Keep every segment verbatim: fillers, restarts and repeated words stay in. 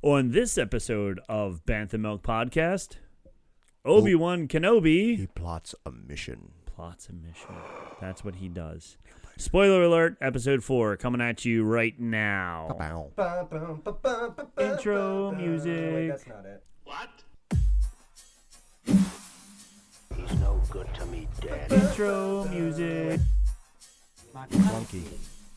On this episode of Bantha Milk Podcast, Obi-Wan Kenobi He plots a mission. plots a mission. That's what he does. Spoiler alert, episode four coming at you right now. Ba-bow. Intro music. Wait, that's not it. What? He's no good to me, Dad. Intro music. Clunky.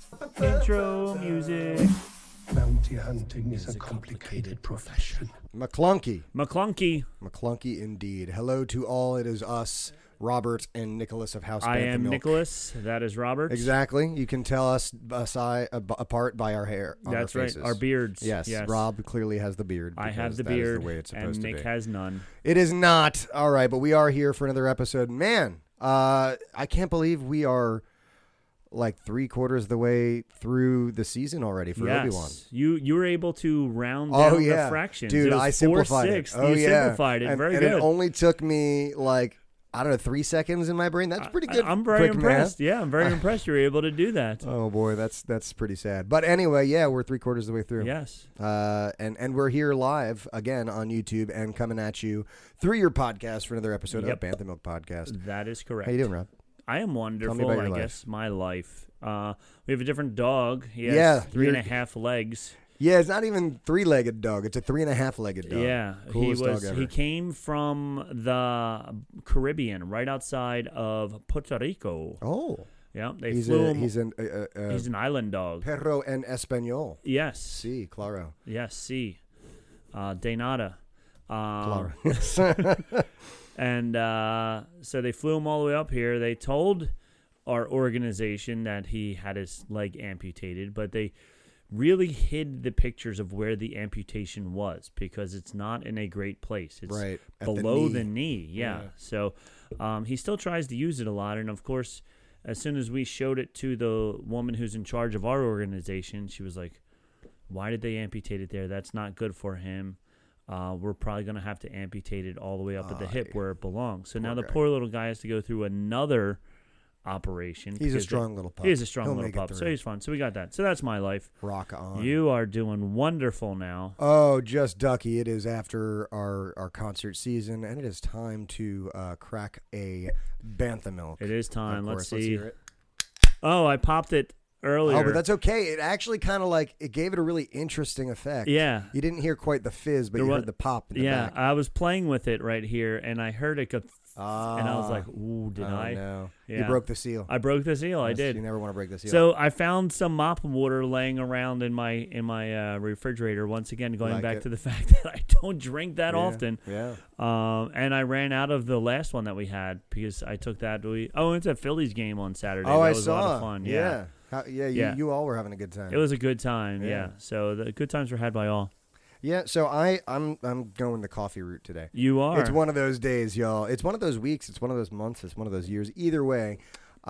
Intro music. Bounty hunting is a complicated profession. McClunky. McClunky. McClunky indeed. Hello to all. It is us, Robert and Nicholas of House I Bantha am Milk. Nicholas. That is Robert. Exactly. You can tell us aside, ab- apart by our hair. On That's our right. faces. Our beards. Yes. Yes. Rob clearly has the beard. I have because the that is beard, the way it's and supposed to Nick be. has none. It is not. All right, but we are here for another episode. Man, uh, I can't believe we are like three quarters of the way through the season already for yes. Obi-Wan. You you were able to round Oh down yeah, the fractions. dude! It was I simplified four-sixths. it. Oh you yeah, simplified it. and, Very and good. it only took me like I don't know three seconds in my brain. That's pretty good. I, I'm very quick impressed. math. Yeah, I'm very impressed you were able to do that. Oh boy, that's that's pretty sad. But anyway, yeah, we're three quarters of the way through. Yes. Uh, and and we're here live again on YouTube and coming at you through your podcast for another episode Yep. of Bantha Milk Podcast. That is correct. How you doing, Rob? I am wonderful. about your I life. guess my life. Uh, we have a different dog. He has Yeah, three and a you're- half legs. Yeah, it's not even three-legged dog. It's a three and a half-legged dog. Yeah, Coolest he was. dog ever. He came from the Caribbean, right outside of Puerto Rico. Oh, Yeah, they he's flew a, him. he's an uh, uh, uh, he's an island dog. perro en español. Yes. Sí, claro. Yes. See. Uh, de nada. Um, Claro. And uh, so they flew him all the way up here. They told our organization that he had his leg amputated, but they really hid the pictures of where the amputation was because it's not in a great place. It's Right, at the below knee. the knee. Yeah. Yeah. So um, he still tries to use it a lot. And, of course, as soon as we showed it to the woman who's in charge of our organization, she was like, why did they amputate it there? That's not good for him. Uh, we're probably going to have to amputate it all the way up at the hip where it belongs. So now the guy. poor little guy has to go through another operation. He's a because strong it- little pup. He is a strong He'll little make it pup. So through. he's fun. So we got that. So that's my life. Rock on. You are doing wonderful now. Oh, just ducky. It is after our, our concert season, and it is time to uh, crack a Bantha Milk. It is Of time. Let's course. Let's see. hear it. Oh, I popped it earlier. Oh, but that's okay. It actually kind of like, it gave it a really interesting effect. Yeah. You didn't hear quite the fizz, but There you wa- heard the pop in the Yeah, back. I was playing with it right here, and I heard it go, Ah. and I was like, ooh, did oh, I? no. You Yeah. broke the seal. I broke the seal. I Yes, did. You never want to break the seal. So I found some mop water laying around in my in my uh, refrigerator. Once again, going Like back it. to the fact that I don't drink that Yeah, often. Yeah. Um, and I ran out of the last one that we had because I took that. We oh, it's a Phillies game on Saturday. Oh, that I was saw. a lot of fun. Yeah, How, yeah, you, Yeah. you all were having a good time. it was a good time. Yeah. Yeah. So the good times were had by all. Yeah, so I, I'm I'm going the coffee route today. You are. It's one of those days, y'all. It's one of those weeks. It's one of those months. It's one of those years. Either way,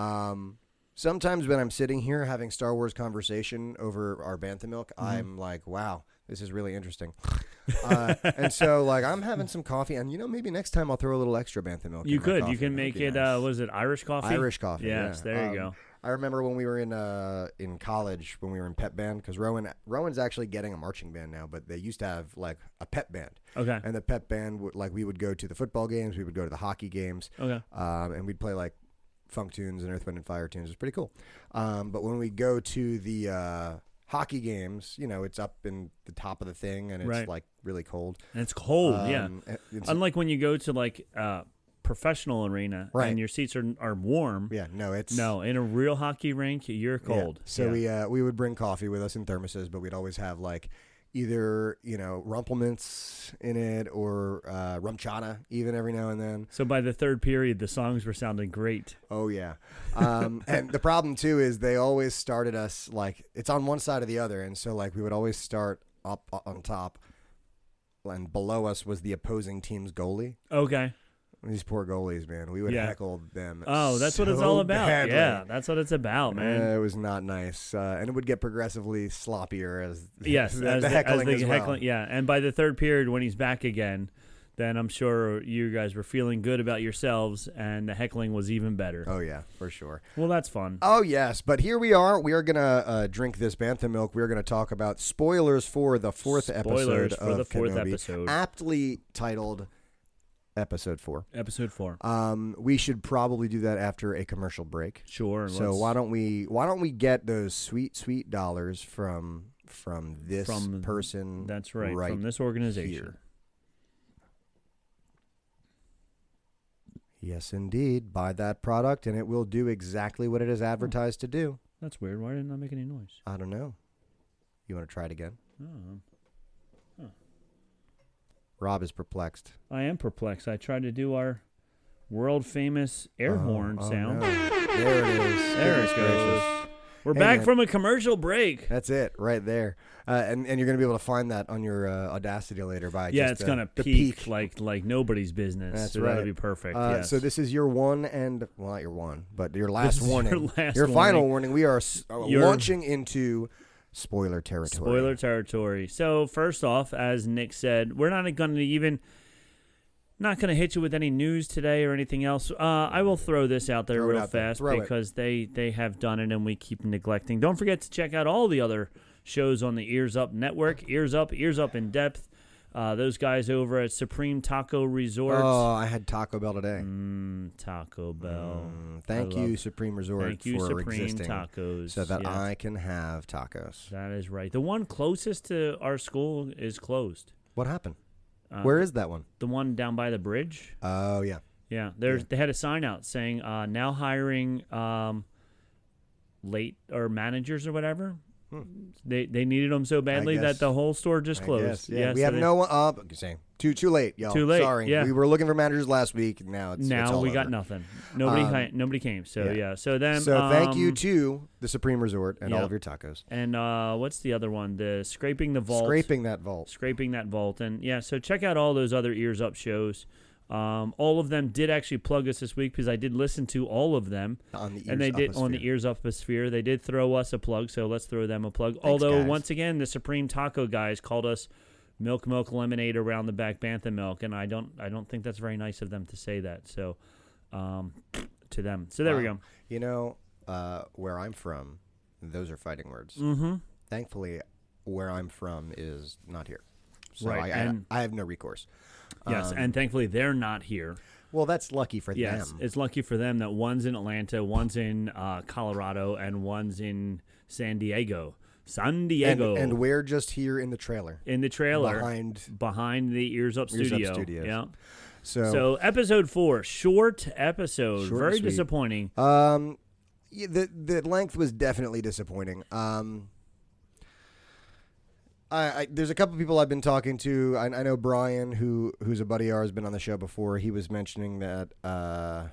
um, sometimes when I'm sitting here having Star Wars conversation over our Bantha Milk, Mm-hmm. I'm like, wow, this is really interesting. uh, and so, like, I'm having some coffee, and you know, maybe next time I'll throw a little extra Bantha Milk. You in my could. coffee. You can That'd make be it. nice. Uh, was it Irish coffee? Irish coffee. Yes. yeah. There you Um, go. I remember when we were in uh, in college when we were in pep band because Rowan Rowan's actually getting a marching band now, but they used to have like a pep band. Okay. And the pep band would like we would go to the football games, we would go to the hockey games, Okay. um, and we'd play like funk tunes and Earth, Wind and Fire tunes. It was pretty cool. Um, but when we go to the uh, hockey games, you know, it's up in the top of the thing and it's Right. like really cold. And it's cold. yeah. Um, and it's- Unlike when you go to like uh professional arena Right. and your seats are are warm. yeah, no, it's No, in a real hockey rink, you're yeah. cold. So Yeah. we uh, we would bring coffee with us in thermoses, but we'd always have like either you know rumplements in it or uh, rum chata even every now and then. So by the third period, the songs were sounding great. Oh yeah, um, and the problem too is they always started us like it's on one side or the other, and so like we would always start up on top, and below us was the opposing team's goalie. Okay. These poor goalies, man, we would Yeah. heckle them. Oh, that's what it's so all about. badly. Yeah, that's what it's about, man. Uh, it was not nice, uh, and it would get progressively sloppier as yes, the, as the the, heckling as the as well. heckling. Yeah, and by the third period, when he's back again, then I'm sure you guys were feeling good about yourselves, and the heckling was even better. Oh, yeah, for sure. Well, that's fun. Oh, yes, but here we are. We are going to uh, drink this Bantha milk. We're going to talk about spoilers for the fourth Spoilers episode for of the fourth Kenobi, episode. aptly titled Episode four. Episode four. Um, we should probably do that after a commercial break. Sure. So let's- why don't we why don't we get those sweet, sweet dollars from from this From- person That's right, right from this organization. here. Yes, indeed. Buy that product, and it will do exactly what it is advertised to do. That's weird. Why didn't I make any noise? I don't know. You want to try it again? Oh, Rob is perplexed. I am perplexed. I tried to do our world famous air Oh, horn oh, sound. no. There it is. There Goodness it goes. gracious. We're Hey, back man. from a commercial break. That's it, right there. Uh, and, and you're going to be able to find that on your uh, Audacity later by Yeah, just, it's uh, gonna the peak, like like nobody's business. That's so right. that'll be perfect. Uh, yes. So this is your one and, well, not your one, but your last This is your warning. last final warning. warning. We are s- uh, Your- launching into spoiler territory. Spoiler territory. So first off, as Nick said, we're not going to even not going to hit you with any news today or anything else. Uh, I will throw this out there Throw it real out there. fast Throw it. because they they have done it and we keep neglecting. Don't forget to check out all the other shows on the Ears Up Network. Ears Up, Ears Up in Depth. Uh, those guys over at Supreme Taco Resort. Oh, I had Taco Bell today. Mm, Taco Bell. Mm, thank I you, love- Supreme Resort, Thank you, for Supreme existing Tacos. so that Yes. I can have tacos. That is right. The one closest to our school is closed. What happened? Uh, Where is that one? the one down by the bridge? Oh, yeah. Yeah, there's Yeah. they had a sign out saying uh, now hiring um, late or managers or whatever. Hmm. They they needed them so badly guess. that the whole store just I closed. guess, Yeah, we so have they- no one up. Okay, saying too too late, y'all. Too late, Sorry, yeah. we were looking for managers last week. Now it's it's Now all we got over. nothing. Nobody Um, ca- nobody came. So yeah. yeah. So then So thank you um, to the Supreme Resort and all yep. of your tacos. And uh, what's the other one? The scraping the vault. Scraping that vault. scraping that vault. And yeah, so check out all those other Ears Up shows. Um, all of them did actually plug us this week because I did listen to all of them. On the ears And they did on the uposphere. Ears Up sphere. They did throw us a plug, so let's throw them a plug. Thanks, Although guys. once again, the Supreme Taco guys called us milk, milk, lemonade around the back, bantha milk, and I don't, I don't think that's very nice of them to say that. So, um, to them. So there we Wow. go. You know, uh, where I'm from, those are fighting words. Mm-hmm. Thankfully, where I'm from is not here. So Right, I, and- I, I have no recourse. Yes, Um, and thankfully they're not here. Well, that's lucky for Yes, them. it's lucky for them that one's in Atlanta, one's in uh, Colorado, and one's in San Diego. San And, Diego. and we're just here in the trailer. in the trailer behind behind the Ears Up Ears Up studio. Studios. Yeah. So, So episode four, short episode, Short and very sweet. disappointing. um, yeah, the the length was definitely disappointing. Um, I, I there's a couple people I've been talking to. I, I know Brian, who who's a buddy of ours, been on the show before. He was mentioning that uh,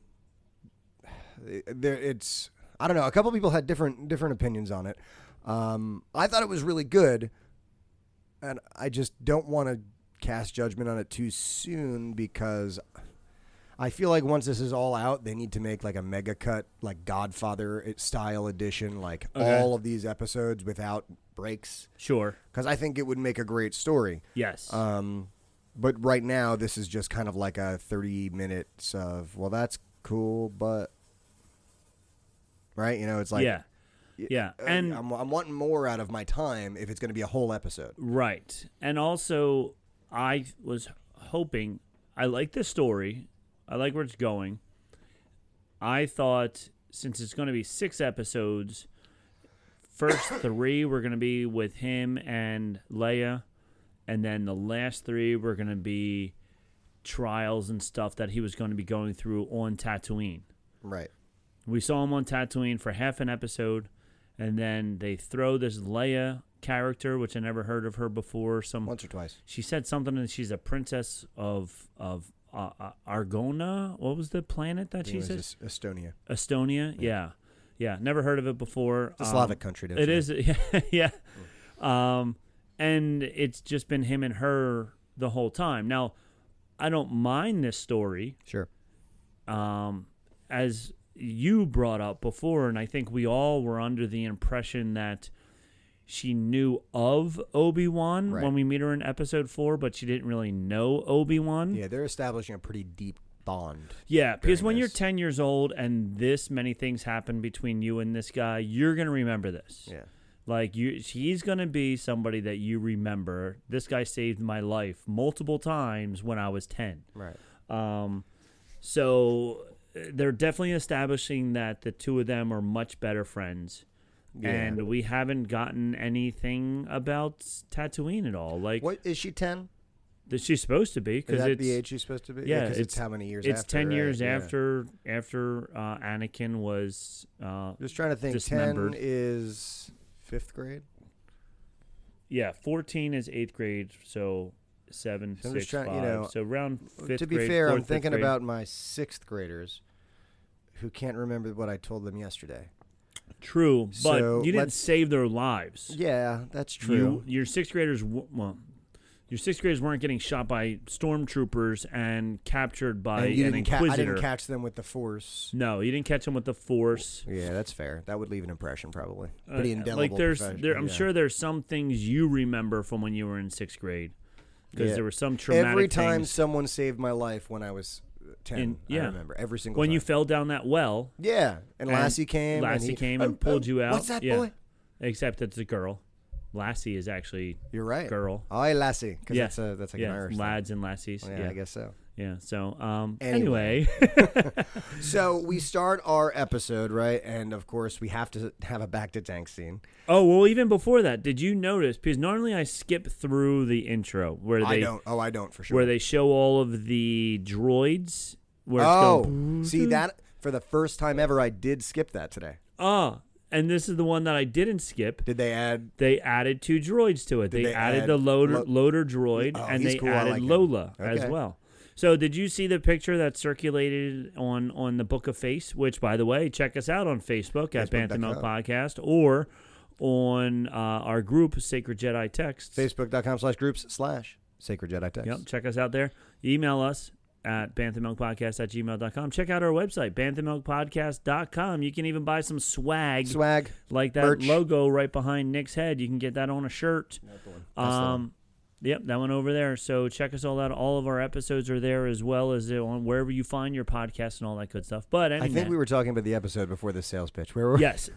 there it's I don't know. A couple people had different different opinions on it. Um, I thought it was really good, and I just don't want to cast judgment on it too soon because I feel like once this is all out, they need to make like a mega cut, like Godfather style edition, like Okay. all of these episodes without breaks, Sure. because I think it would make a great story. Yes. Um, but right now, this is just kind of like a thirty minutes of, well, that's cool, but right, you know, it's like yeah. Yeah. uh, And I'm, I'm wanting more out of my time if it's going to be a whole episode. right. And also, I was hoping. I like the story. I like where it's going. I thought since it's going to be six episodes, first three were going to be with him and Leia, and then the last three were going to be trials and stuff that he was going to be going through on Tatooine. Right. We saw him on Tatooine for half an episode, and then they throw this Leia character, which I never heard of her before. Some Once or twice. she said something, and she's a princess of of uh, uh, Argona. What was the planet that I she think it said? was Es- Estonia. Estonia. Yeah. yeah, Never heard of it before. It's a Um, Slavic country. Don't It you? is. Yeah, yeah. Um, and it's just been him and her the whole time. Now, I don't mind this story. Sure. Um, as you brought up before, and I think we all were under the impression that she knew of Obi-Wan Right. when we meet her in episode four, but she didn't really know Obi-Wan. Yeah, they're establishing a pretty deep bond. Yeah, because when this. you're ten years old and this many things happen between you and this guy, you're going to remember this. Yeah. Like, you, he's going to be somebody that you remember. This guy saved my life multiple times when I was ten. Right. Um, so they're definitely establishing that the two of them are much better friends. Yeah. And we haven't gotten anything about Tatooine at all. Like, What is she ten? that she's supposed to be, Is because that it's the age she's supposed to be? yeah, because it's- it's, how many years it's after, ten right? years Yeah. after after uh, Anakin was uh, Just trying to think. dismembered. ten is fifth grade. yeah, fourteen is eighth grade, so seven, I'm six, just trying- five. you know, so around fifth to be grade, fair, I'm fourth, fifth thinking grade. about my sixth graders who can't remember what I told them yesterday. True, but So, you didn't let's- save their lives. Yeah, that's true. You, your sixth graders, w- well, your sixth graders weren't getting shot by stormtroopers and captured by and you an didn't ca- I inquisitor. didn't catch them with the Force. no, you didn't catch them with the Force. Yeah, that's fair. That would leave an impression, probably. Uh, Pretty indelible. like there's, profession- there, I'm yeah. sure there's some things you remember from when you were in sixth grade, because Yeah. there were some traumatic Every time things. someone saved my life when I was ten, In- yeah. I remember every single when time. you fell down that well, yeah, and and Lassie came. Lassie and he, came "Oh, and pulled oh, you out. What's that, Yeah. boy? except it's a girl. Lassie is actually You're right. girl. Oh, Lassie, because Yeah. that's a that's like yeah, an Irish thing. lads and lassies. Yeah, yeah, I guess so. yeah. So, um, Anyway. anyway, So we start our episode, right? And of course, we have to have a back to tank scene. oh well. Even before that, did you notice? Because normally I skip through the intro where I they don't. Oh, I don't for sure. where they show all of the droids. Where it's oh, going, see that for the first time ever, I did skip that today. oh, and this is the one that I didn't skip. Did they add? They added two droids to it. Did They, they added add the loader Lo- loader droid, Oh, and he's they cool. I added like him. Lola as Okay. well. So, did you see the picture that circulated on on the Book of Face? Which, by the way, check us out on Facebook at Facebook Bantha Milk dot com. Podcast, or on uh, our group Sacred Jedi Texts. Facebook.com slash groups slash Sacred Jedi Text. Yep, check us out there. Email us at banthamilkpodcast at gmail dot com. Check out our website, banthamilkpodcast dot com. You can even buy some swag, Swag. like that merch. logo right behind Nick's head. You can get that on a shirt. That's the one. Um, yep, that one over there. So check us all out. All of our episodes are there, as well as they're on wherever you find your podcast and all that good stuff. But anyway, I think we were talking about the episode before the sales pitch. Where were we? yes.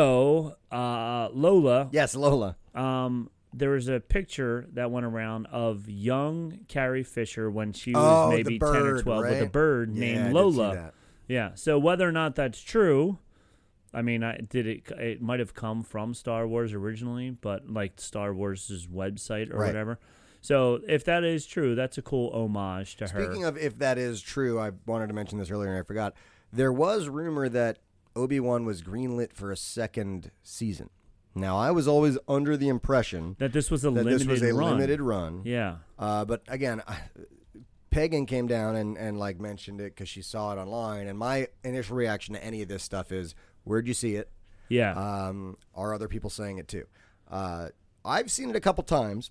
So uh, Lola, Yes, Lola. um, there was a picture that went around of young Carrie Fisher when she was Oh, the maybe ten or bird, twelve with a right? bird Yeah, named I did see Lola. that. Yeah. So whether or not that's true, I mean, I did it. It might have come from Star Wars originally, but like Star Wars' website or Right. whatever. So if that is true, that's a cool homage to her. Speaking of if that is true, I wanted to mention this earlier and I forgot. There was rumor that Obi-Wan was greenlit for a second season. Now, I was always under the impression that this was a that limited this was a run. limited run. Yeah. Uh, but again, I, Pagan came down and, and like mentioned it because she saw it online. And my initial reaction to any of this stuff is, where'd you see it? Yeah. Um, are other people saying it too? Uh, I've seen it a couple times.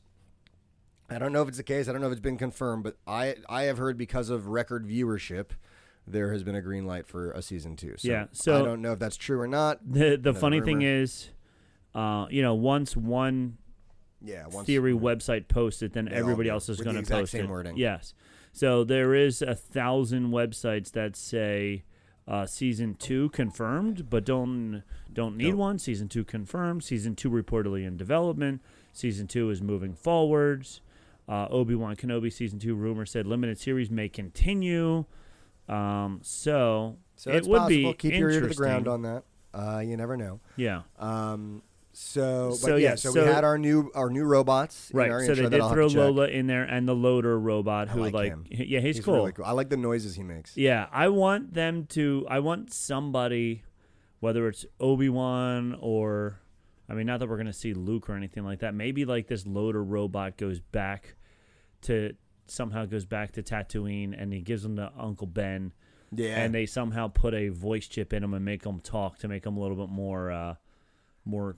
I don't know if it's the case. I don't know if it's been confirmed, but I I have heard because of record viewership, there has been a green light for a season two. So Yeah, so- I don't know if that's true or not. the the another funny thing rumor. is, uh, you know, once one Yeah, once, theory website posts it, then They all everybody do, else is with going the to exact post same it. wording. Yes. So there is a thousand websites that say uh, season two confirmed, but don't don't need Don't. one. Season two confirmed. Season two reportedly in development. Season two is moving forwards. Uh, Obi-Wan Kenobi season two rumor said limited series may continue. Um, so, So it it's would possible. be Keep your ear to the interesting. ground on that. Uh, you never know. Yeah. Um, so, but So, yeah, yeah, so, so- we had our new our new robots. in Right, our so intro they that did I'll have throw to check. Lola in there and the loader robot, I who like like, him. yeah, he's, He's cool. really cool. I like the noises he makes. Yeah, I want them to. I want somebody, whether it's Obi-Wan or, I mean, not that we're gonna see Luke or anything like that. Maybe like this loader robot goes back to somehow goes back to Tatooine, and he gives them to Uncle Ben, Yeah, and they somehow put a voice chip in him and make him talk to make him a little bit more, uh, more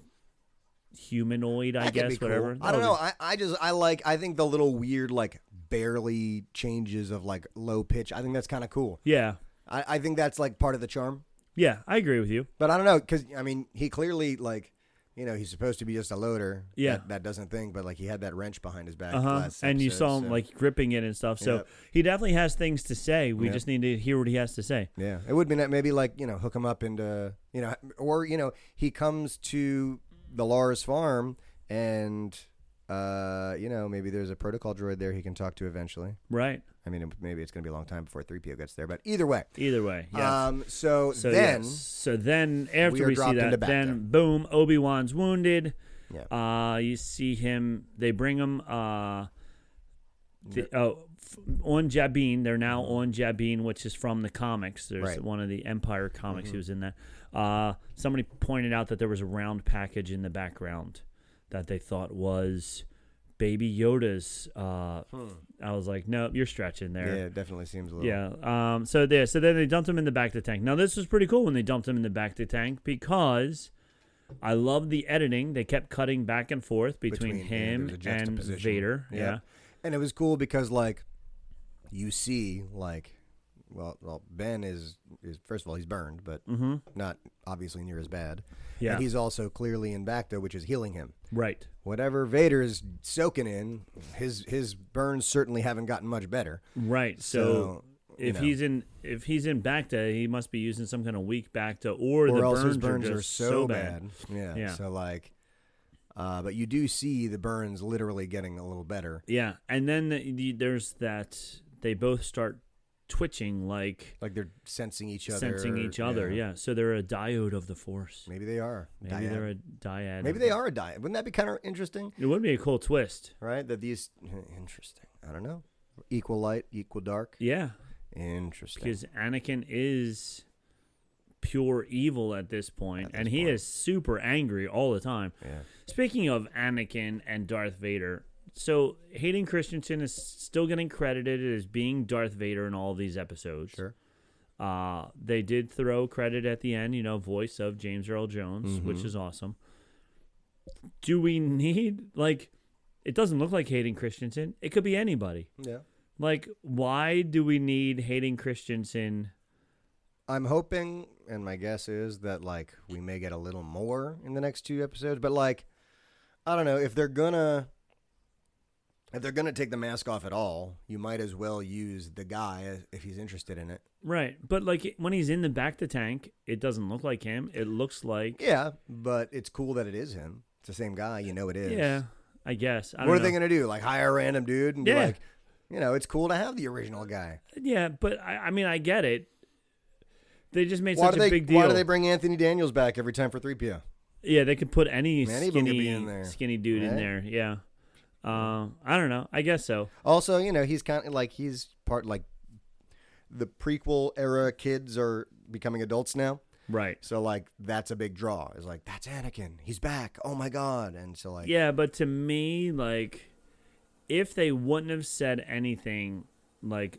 humanoid, I That could guess, be cool. whatever. I don't know. I, I just I like I think the little weird like barely changes of like low pitch. I think that's kind of cool. Yeah, I, I think that's like part of the charm. yeah, I agree with you. But I don't know because I mean he clearly like you know, he's supposed to be just a loader. Yeah. That, that doesn't think, but like he had that wrench behind his back. Uh huh. last And you episode, saw him so- like gripping it and stuff. So Yep. he definitely has things to say. We Yep. just need to hear what he has to say. Yeah, it would be ne- maybe like, you know, hook him up into, you know, or, you know, he comes to the Lars farm and, uh, you know, maybe there's a protocol droid there he can talk to eventually. Right. I mean, maybe it's going to be a long time before three P O gets there, but either way. Either way. Yes. Um, so, So then, yes. so then after we are we, see dropped into that, Bacta. then boom, Obi-Wan's wounded. yeah. Uh, you see him. They bring him. Uh, the, oh, f- on Jabin. They're now on Jabin, which is from the comics. There's Right. one of the Empire comics. Mhm. He was in that. Uh, somebody pointed out that there was a round package in the background that they thought was Baby Yoda's. Uh, I was like, no, you're stretching there. Yeah, it definitely seems a little. Yeah. Um. So there. So then they dumped him in the back to tank. Now this was pretty cool when they dumped him in the back to tank because I love the editing. They kept cutting back and forth between, Between- yeah, him there was a and juxtaposition. Vader. Yeah. Yeah. And it was cool because, like, you see, like, well, well, Ben is, is first of all, he's burned, but Mm-hmm. not obviously near as bad. Yeah. And he's also clearly in Bacta, which is healing him. Right. Whatever Vader is soaking in, his his burns certainly haven't gotten much better. Right. So, So, you if know. he's in if he's in Bacta, he must be using some kind of weak Bacta, or, or the else burns, his burns are, are, just so bad. bad. Yeah. Yeah. So like, uh, but you do see the burns literally getting a little better. Yeah. And then the, the, there's that they both start twitching like Like they're sensing each other. sensing each other. Yeah. So they're a diode of the Force. Maybe they are. Maybe Dyad. they're a dyad. Maybe of they the- are a diet. Wouldn't that be kind of interesting? It would be a cool twist. Right? That these interesting. I don't know. Equal light, equal dark. Yeah. Interesting. Because Anakin is pure evil at this point, At this and he point. is super angry all the time. yeah. Speaking of Anakin and Darth Vader, so Hayden Christensen is still getting credited as being Darth Vader in all of these episodes. Sure. Uh, they did throw credit at the end, you know, voice of James Earl Jones, which Mhm. is awesome. Do we need, like, it doesn't look like Hayden Christensen. It could be anybody. Yeah. Like, why do we need Hayden Christensen? I'm hoping, and my guess is that like we may get a little more in the next two episodes. But like, I don't know if they're gonna if they're gonna take the mask off at all. You might as well use the guy if he's interested in it. Right. But, like, when he's in the back to tank, it doesn't look like him. It looks like, Yeah, but it's cool that it is him. It's the same guy. You know it is. yeah, I guess. I don't What are know. they gonna do? Like hire a random dude and Yeah. be like, you know, it's cool to have the original guy. Yeah, but, I, I mean, I get it. They just made Why such do a they? big deal. Why do they bring Anthony Daniels back every time for three P O? Yeah, they could put any Man, anyone could skinny, be in there. skinny dude in Right? there. Yeah. Uh, I don't know. I guess so. Also, you know, he's kind of like he's part like the prequel era kids are becoming adults now. Right. So like that's a big draw. It's like that's Anakin. He's back. Oh my god. And so like Yeah, but to me, like, if they wouldn't have said anything, like,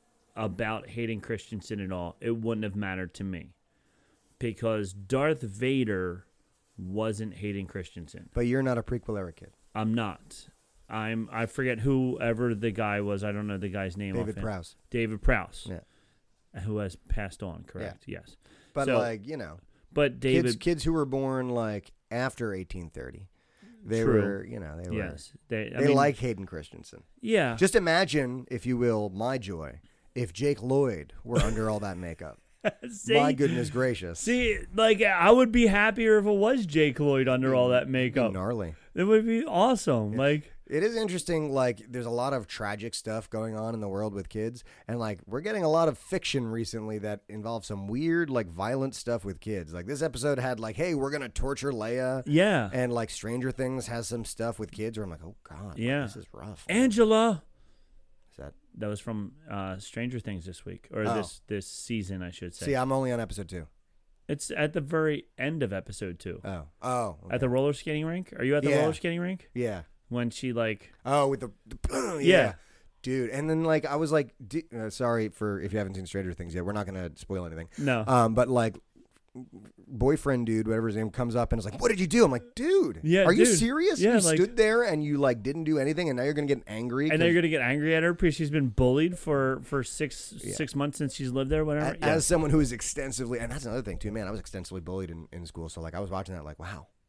about Hayden Christensen at all, it wouldn't have mattered to me. Because Darth Vader wasn't Hayden Christensen. But you're not a prequel era kid. I'm not. I'm. I forget whoever the guy was. I don't know the guy's name. David offhand. Prowse. David Prowse. Yeah. Who has passed on, correct? Yes. But So- like, you know, But David. kids kids who were born like after eighteen thirty. They True. were, you know, they were Yes. They, I they mean, like Hayden Christensen. Yeah. Just imagine, if you will, my joy if Jake Lloyd were under all that makeup. See? My goodness gracious. See, like, I would be happier if it was Jake Lloyd under all that It'd be makeup. gnarly. It would be awesome. Like, It is interesting, like, there's a lot of tragic stuff going on in the world with kids, and, like, we're getting a lot of fiction recently that involves some weird, like, violent stuff with kids. Like, this episode had, like, hey, we're going to torture Leia, yeah. and, like, Stranger Things has some stuff with kids where I'm like, oh, God, like, Yeah. this is rough. Angela. Is that... That was from uh, Stranger Things this week, or Oh. this this season, I should say. See, I'm only on episode two. It's at the very end of episode two. Oh. Oh. okay. At the roller skating rink? Are you at the Yeah. roller skating rink? Yeah. When she, like, Oh, with the... yeah. Yeah. Dude, and then, like, I was like, d- uh, sorry for if you haven't seen Stranger Things yet. We're not going to spoil anything. no. Um, but like, boyfriend dude, whatever his name, comes up and is like, "What did you do?" I'm like, "Dude, Yeah, are you dude. serious? Yeah, you like- stood there and you like didn't do anything, and now you're gonna get angry." and 'cause- then you're gonna get angry at her because she's been bullied for for six Yeah. six months since she's lived there, whatever. A- Yeah. as someone who is extensively, and that's another thing too, man. I was extensively bullied in, in school, so like I was watching that, like, wow,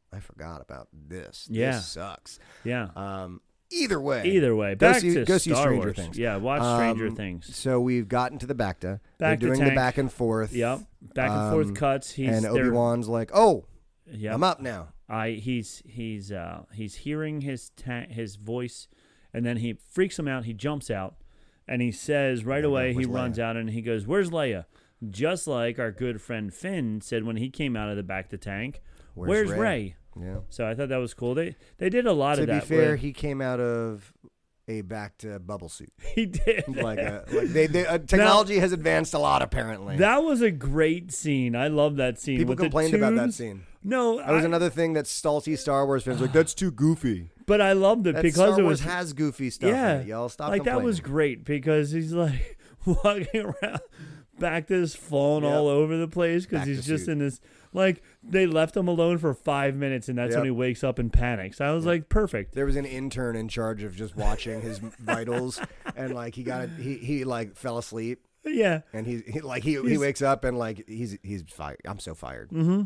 I forgot about this. Yeah. This sucks. Yeah. Um, either way. Either way. Go Back see, to go see Star Stranger Wars. Things. Yeah, watch Stranger Um, Things. So we've gotten to the Bacta. Back to They're doing the tank. back and forth. Yep. Back and Um, forth cuts. He's and there- Obi-Wan's like, oh, Yep. I'm up now. I he's he's uh he's hearing his ta- his voice, and then he freaks him out. He jumps out, and he says right Yeah, away. He where's runs Leia? out and he goes, "Where's Leia?" Just like our good friend Finn said when he came out of the back to tank. Where's Where's, Rey?" Ray? Yeah. So I thought that was cool. They they did a lot To of be that. fair, where- he came out of a Bacta bubble suit. he did. like a, like they, they uh, technology has advanced a lot apparently. That was a great scene. I love that scene. People with the complained about that tunes. scene. No, That was I- another thing that stulty Star Wars fans were like, that's too goofy. but I loved it That because Star it Wars was has goofy stuff yeah, in it, y'all. Stop like that was complaining. great because he's like walking around back to this falling Yep. all over the place because Back he's to just suit. in this like they left him alone for five minutes and that's Yep. when he wakes up and panics. I was like, perfect. There was an intern in charge of just watching his vitals, and like he got he he like fell asleep, Yeah. and he, he like he he He's- wakes up and like he's he's fired. I'm so fired. Mm-hmm.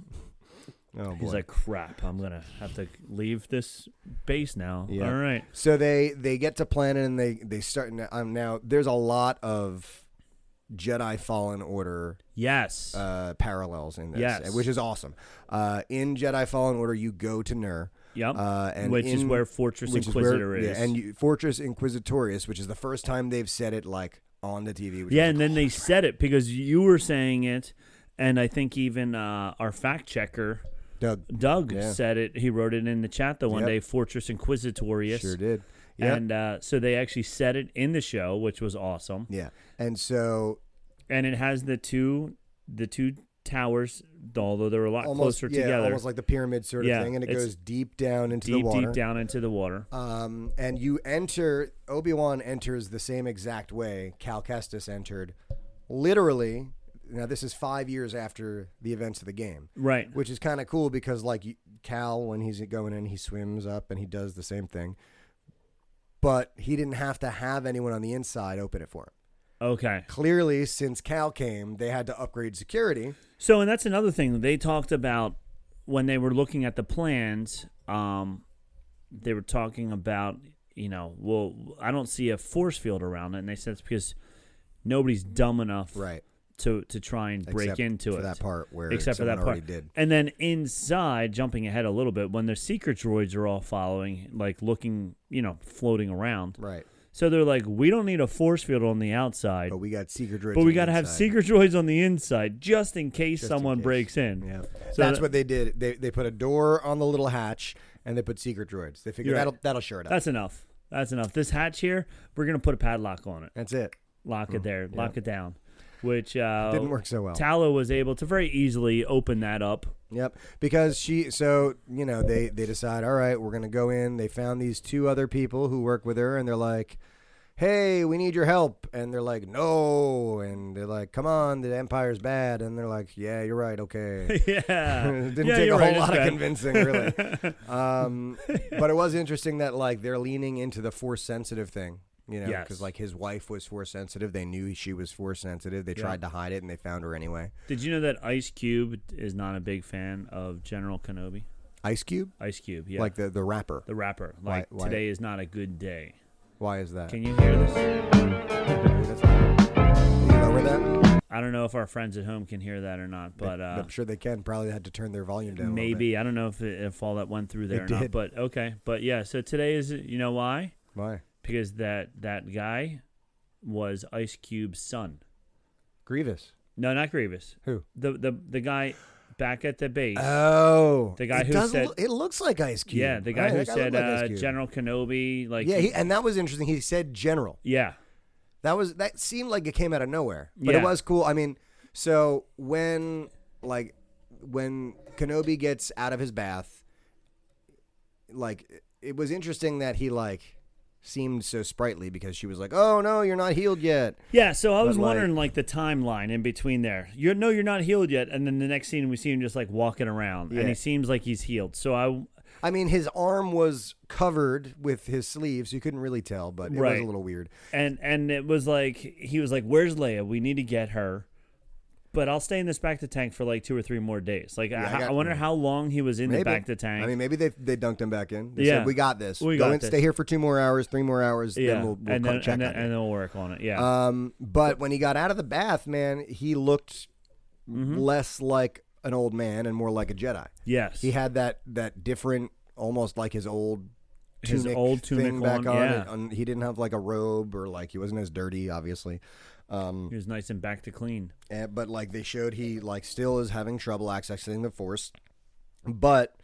Oh boy. He's like, crap, I'm gonna have to leave this base now. Yeah. All right. So they they get to planet and they they start um, now. There's a lot of Jedi Fallen Order Yes. uh, parallels in this, Yes. which is awesome. Uh, in Jedi Fallen Order, you go to Nur. Yep. Uh, and Which is in- where Fortress which Inquisitor is. is. Yeah, and you, Fortress Inquisitorius, which is the first time they've said it like on the T V. Which Yeah, was and then they said it because you were saying it, and I think even uh, our fact checker Doug Doug Yeah. said it. He wrote it in the chat the one Yep. day. Fortress Inquisitorius. sure did. Yeah, And uh, so they actually said it in the show, which was awesome. yeah, and so And it has the two the two towers, although they're a lot almost closer yeah, together. almost like the pyramid sort of Yeah, thing, and it it's goes deep down into deep, the water. deep down into the water. Um, and you enter. Obi-Wan enters the same exact way Cal Kestis entered, literally. Now this is five years after the events of the game, Right. which is kind of cool because like you- Cal, when he's going in, he swims up and he does the same thing, but he didn't have to have anyone on the inside open it for him. Okay. Clearly, since Cal came, they had to upgrade security. So, and that's another thing they talked about when they were looking at the plans. Um, they were talking about, you know, well, I don't see a force field around it, and they said it's because nobody's dumb enough Right. to to try and break Except into for it. that part where except for someone that part. already did. And then inside, jumping ahead a little bit, when their secret droids are all following, like looking, you know, floating around. Right. So they're like, we don't need a force field on the outside, But we got secret droids. but on we the got to have inside. secret droids on the inside just in case Just in someone case. breaks in. Yeah. So That's that- what they did. They they put a door on the little hatch and they put secret droids. They figured You're right. that'll that'll shore it up. That's enough. That's enough. This hatch here, we're gonna put a padlock on it. That's it. Lock it there. Lock it down. Which uh, Didn't work so well. Tala was able to very easily open that up. Yep. Because she so, you know, they they decide, all right, we're gonna go in. They found these two other people who work with her and they're like, hey, we need your help. And they're like, no. And they're like, come on, the Empire's bad. And they're like, yeah, you're right. Okay. yeah. it didn't Yeah, take a you're whole right, it's lot of bad. convincing, really. um, but it was interesting that, like, they're leaning into the force sensitive thing, you know, Yes. because, like, his wife was force sensitive. They knew she was force sensitive. They Yeah. tried to hide it, and they found her anyway. Did you know that Ice Cube is not a big fan of General Kenobi? Ice Cube? Ice Cube, yeah. Like the, the rapper. the rapper. Why- Like, why- today is not a good day. Why is that? Can you hear this? That's loud. Can you lower that? I don't know if our friends at home can hear that or not, but uh, I'm sure they can. Probably had to turn their volume down. a little bit. maybe. I don't know if, it, if all that went through there It or not. did. But okay. But yeah, so today is, you know why? Why? Because that, that guy was Ice Cube's son. Grievous. No, not Grievous. Who? The the the guy back at the base. Oh, The guy it who does said- look- it looks like Ice Cube. yeah, the guy Right, who that said looked like Ice uh, Cube. General Kenobi. Like, Yeah, he, and that was interesting. He said General. yeah, That was that seemed like it came out of nowhere, but Yeah. it was cool. I mean, so when like when Kenobi gets out of his bath, like it was interesting that he like seemed so sprightly because she was like, "Oh no, you're not healed yet." yeah. So I was But, like- wondering like the timeline in between there. You no, you're not healed yet, and then the next scene we see him just like walking around, Yeah. and he seems like he's healed. So I I mean, his arm was covered with his sleeve, so you couldn't really tell, but it was Right. a little weird. and and it was like he was like, "Where's Leia? We need to get her." but I'll stay in this back to tank for like two or three more days. Like, Yeah, I I, got- I wonder how long he was in Maybe. the back to tank. I mean, maybe they they dunked him back in. They Yeah. said, we got this. We Go got in, this. stay here for two more hours, three more hours, yeah, then we'll, we'll and come then check and then, on and you. then we'll work on it. Yeah. Um, but when he got out of the bath, man, he looked Mhm. less like an old man and more like a Jedi. yes. He had that that different, almost like his old His tunic old tunic thing back on, on. yeah. It- on- He didn't have like a robe or like he wasn't as dirty, obviously. Um, He was nice and back to clean. eh, but like they showed he like still is having trouble accessing the Force. But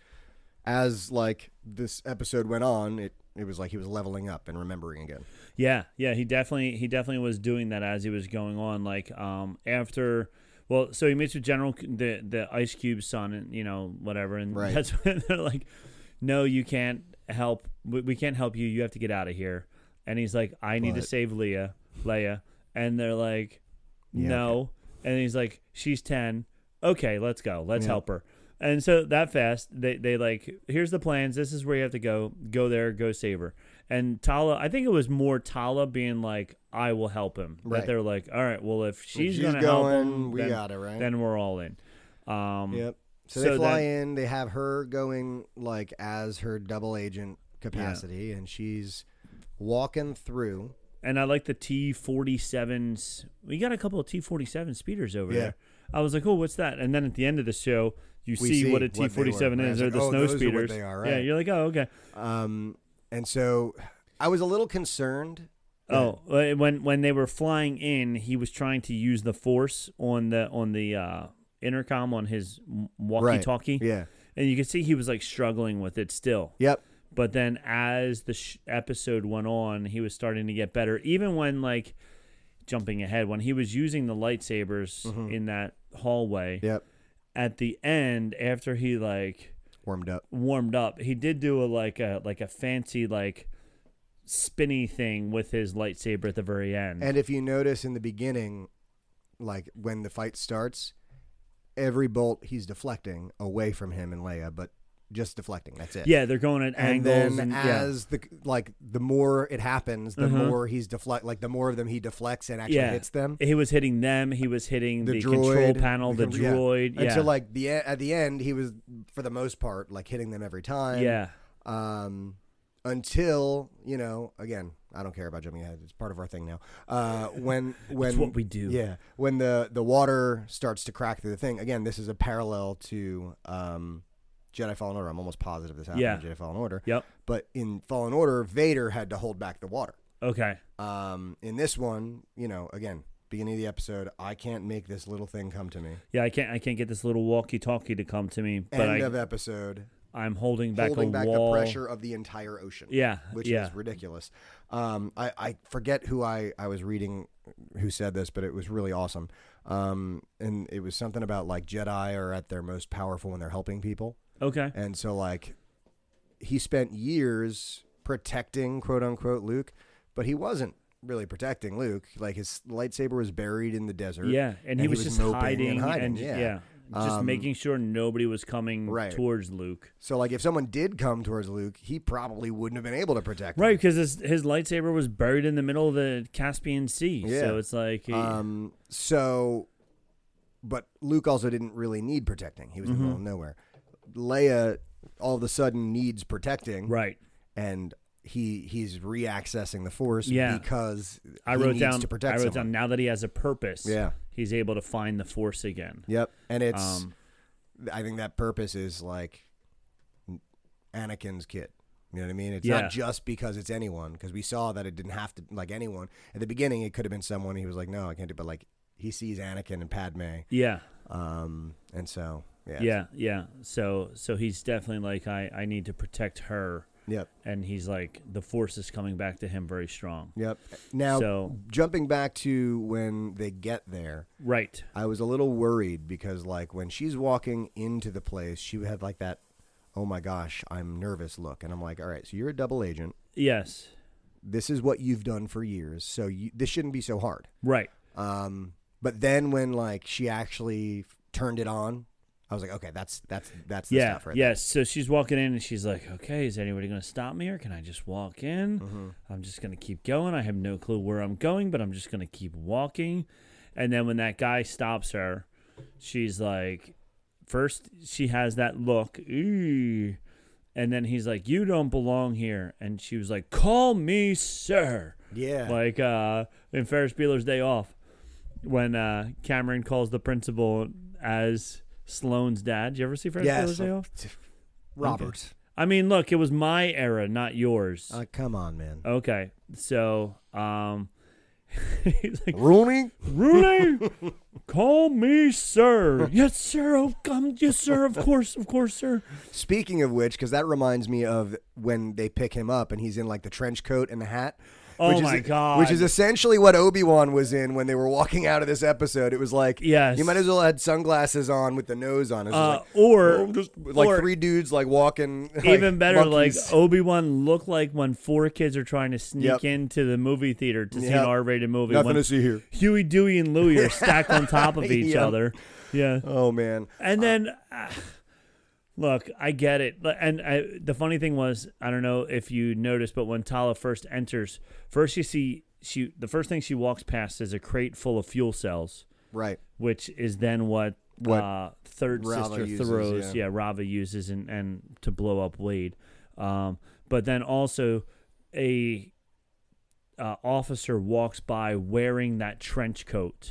as like this episode went on, it it was like he was leveling up and remembering again. Yeah, yeah, he definitely he definitely was doing that as he was going on. Like um after, well, so he meets with General the the Ice Cube's son, and you know whatever, and Right. that's when they're like, no, you can't help. We, we can't help you. You have to get out of here. And he's like, I need to But- save Leia, Leia, and they're like, Yeah, no, and he's like, she's ten. Okay, let's go. Let's Yeah. help her. And so that fast, they they like, here's the plans. This is where you have to go. Go there. Go save her. And Tala, I think it was more Tala being like, I will help him. Right. That they're like, all right, well, if she's, she's gonna help going, him, we then, got it, right? then we're all in. Um, Yep. So, so they fly then- in. They have her going like as her double agent capacity, and she's walking through. And I like the T forty-sevens. We got a couple of T forty-seven speeders over Yeah. there. I was like, oh, what's that? And then at the end of the show, you We see, see what a what T they forty-seven were. is. I They're was the like, oh, snow those are what speeders. they are, Yeah, right. you're like, oh, okay. Um, and so I was a little concerned. Oh, uh, when when they were flying in, he was trying to use the force on the on the uh, intercom on his walkie-talkie, Yeah. and you could see he was like struggling with it still. Yep. But then as the sh- episode went on, he was starting to get better. Even when like jumping ahead, when he was using the lightsabers in that hallway, Yep. at the end after he like Warmed up. warmed up, he did do a like a like a fancy like spinny thing with his lightsaber at the very end. And if you notice in the beginning, like when the fight starts, every bolt he's deflecting away from him and Leia, but just deflecting. That's it. yeah, they're going at And angles then and yeah. as the like the more it happens, the Mhm. more he's deflect like the more of them he deflects and actually Yeah. hits them. He was hitting them. He was hitting the, The control droid, panel, the, the- yeah. droid. Yeah, And so like the e- at the end he was for the most part like hitting them every time. yeah, Um until, you know, again, I don't care about jumping ahead. It's part of our thing now. Uh when when it's what we do. Yeah, when the the water starts to crack through the thing. Again, this is a parallel to um, Jedi Fallen Order. I'm almost positive this happened Yeah. in Jedi Fallen Order. Yep. But in Fallen Order, Vader had to hold back the water. Okay. Um, in this one, you know, again, beginning of the episode, I can't make this little thing come to me. Yeah, I can't. I can't get this little walkie-talkie to come to me, but End I, of episode, I'm holding back holding a back wall. the pressure of the entire ocean. Yeah, Which yeah. is ridiculous. Um, I, I forget who I, I was reading who said this, but it was really awesome. Um, and it was something about like Jedi are at their most powerful when they're helping people. Okay. And so like he spent years protecting quote unquote Luke, but he wasn't really protecting Luke. Like his lightsaber was buried in the desert. Yeah, and, he, was, just moping hiding and hiding. and yeah. yeah, just Um, making sure nobody was coming right. towards Luke. So like if someone did come towards Luke, he probably wouldn't have been able to protect him. Right, because his his lightsaber was buried in the middle of the Caspian Sea. Yeah. So it's like, he, Um, so, but Luke also didn't really need protecting. He was in the middle of nowhere. Leia all of a sudden needs protecting, right. and he he's reaccessing the Force Yeah. because I he wrote needs down. to I protect wrote someone. down now that he has a purpose. Yeah. he's able to find the Force again. Yep, and it's Um, I think that purpose is like Anakin's kid. You know what I mean? It's Yeah. not just because it's anyone, because we saw that it didn't have to like anyone at the beginning. It could have been someone. He was like, no, I can't do. But like he sees Anakin and Padme, Yeah, um, and so yeah, yeah, yeah. So so he's definitely like, I I need to protect her, yep. and he's like, the Force is coming back to him very strong. Yep. Now, So- jumping back to when they get there, Right. I was a little worried because, like, when she's walking into the place, she would have, like, that, oh, my gosh, I'm nervous look. And I'm like, all right, so you're a double agent. Yes. This is what you've done for years, so you, this shouldn't be so hard. Right. Um, but then when, like, she actually turned it on, I was like, okay, that's that's that's the Yeah. stuff right Yes. So she's walking in and she's like, okay, is anybody going to stop me or can I just walk in? Mm-hmm. I'm just going to keep going. I have no clue where I'm going, but I'm just going to keep walking. And then when that guy stops her, she's like, first she has that look, "Ew," and then he's like, "You don't belong here," and she was like, "Call me sir." Yeah. Like uh, in Ferris Bueller's Day Off, when uh, Cameron calls the principal as Sloane's dad. Did you ever see Ferris Yes. Bueller's Day Off? Robert. I mean, look, it was my era, not yours. Uh, come on, man. Okay, so um, he's like, Rooney? Rooney, call me sir. Yes, sir. Oh, come, yes, sir. Of course, of course, sir. Speaking of which, because that reminds me of when they pick him up and he's in like the trench coat and the hat. Oh which my is, God. Which is essentially what Obi-Wan was in when they were walking out of this episode. It was like, Yes. you might as well have had sunglasses on with the nose on. It was Uh, like, or oh, just like or three dudes like walking. Like even better, monkeys. like Obi-Wan looked like when four kids are trying to sneak Yep. into the movie theater to see Yep. an R-rated movie. Nothing when to see here. Huey, Dewey, and Louie are stacked on top of each Yep. other. Yeah. Oh man. And then, uh, look, I get it. But- And I, the funny thing was, I don't know if you noticed, but when Tala first enters, first you see she. The first thing she walks past is a crate full of fuel cells, Right. which is then what, What uh, third Rava sister uses, throws. yeah. Yeah. Rava uses and, and to blow up Wade. Um, but then also a uh, officer walks by wearing that trench coat.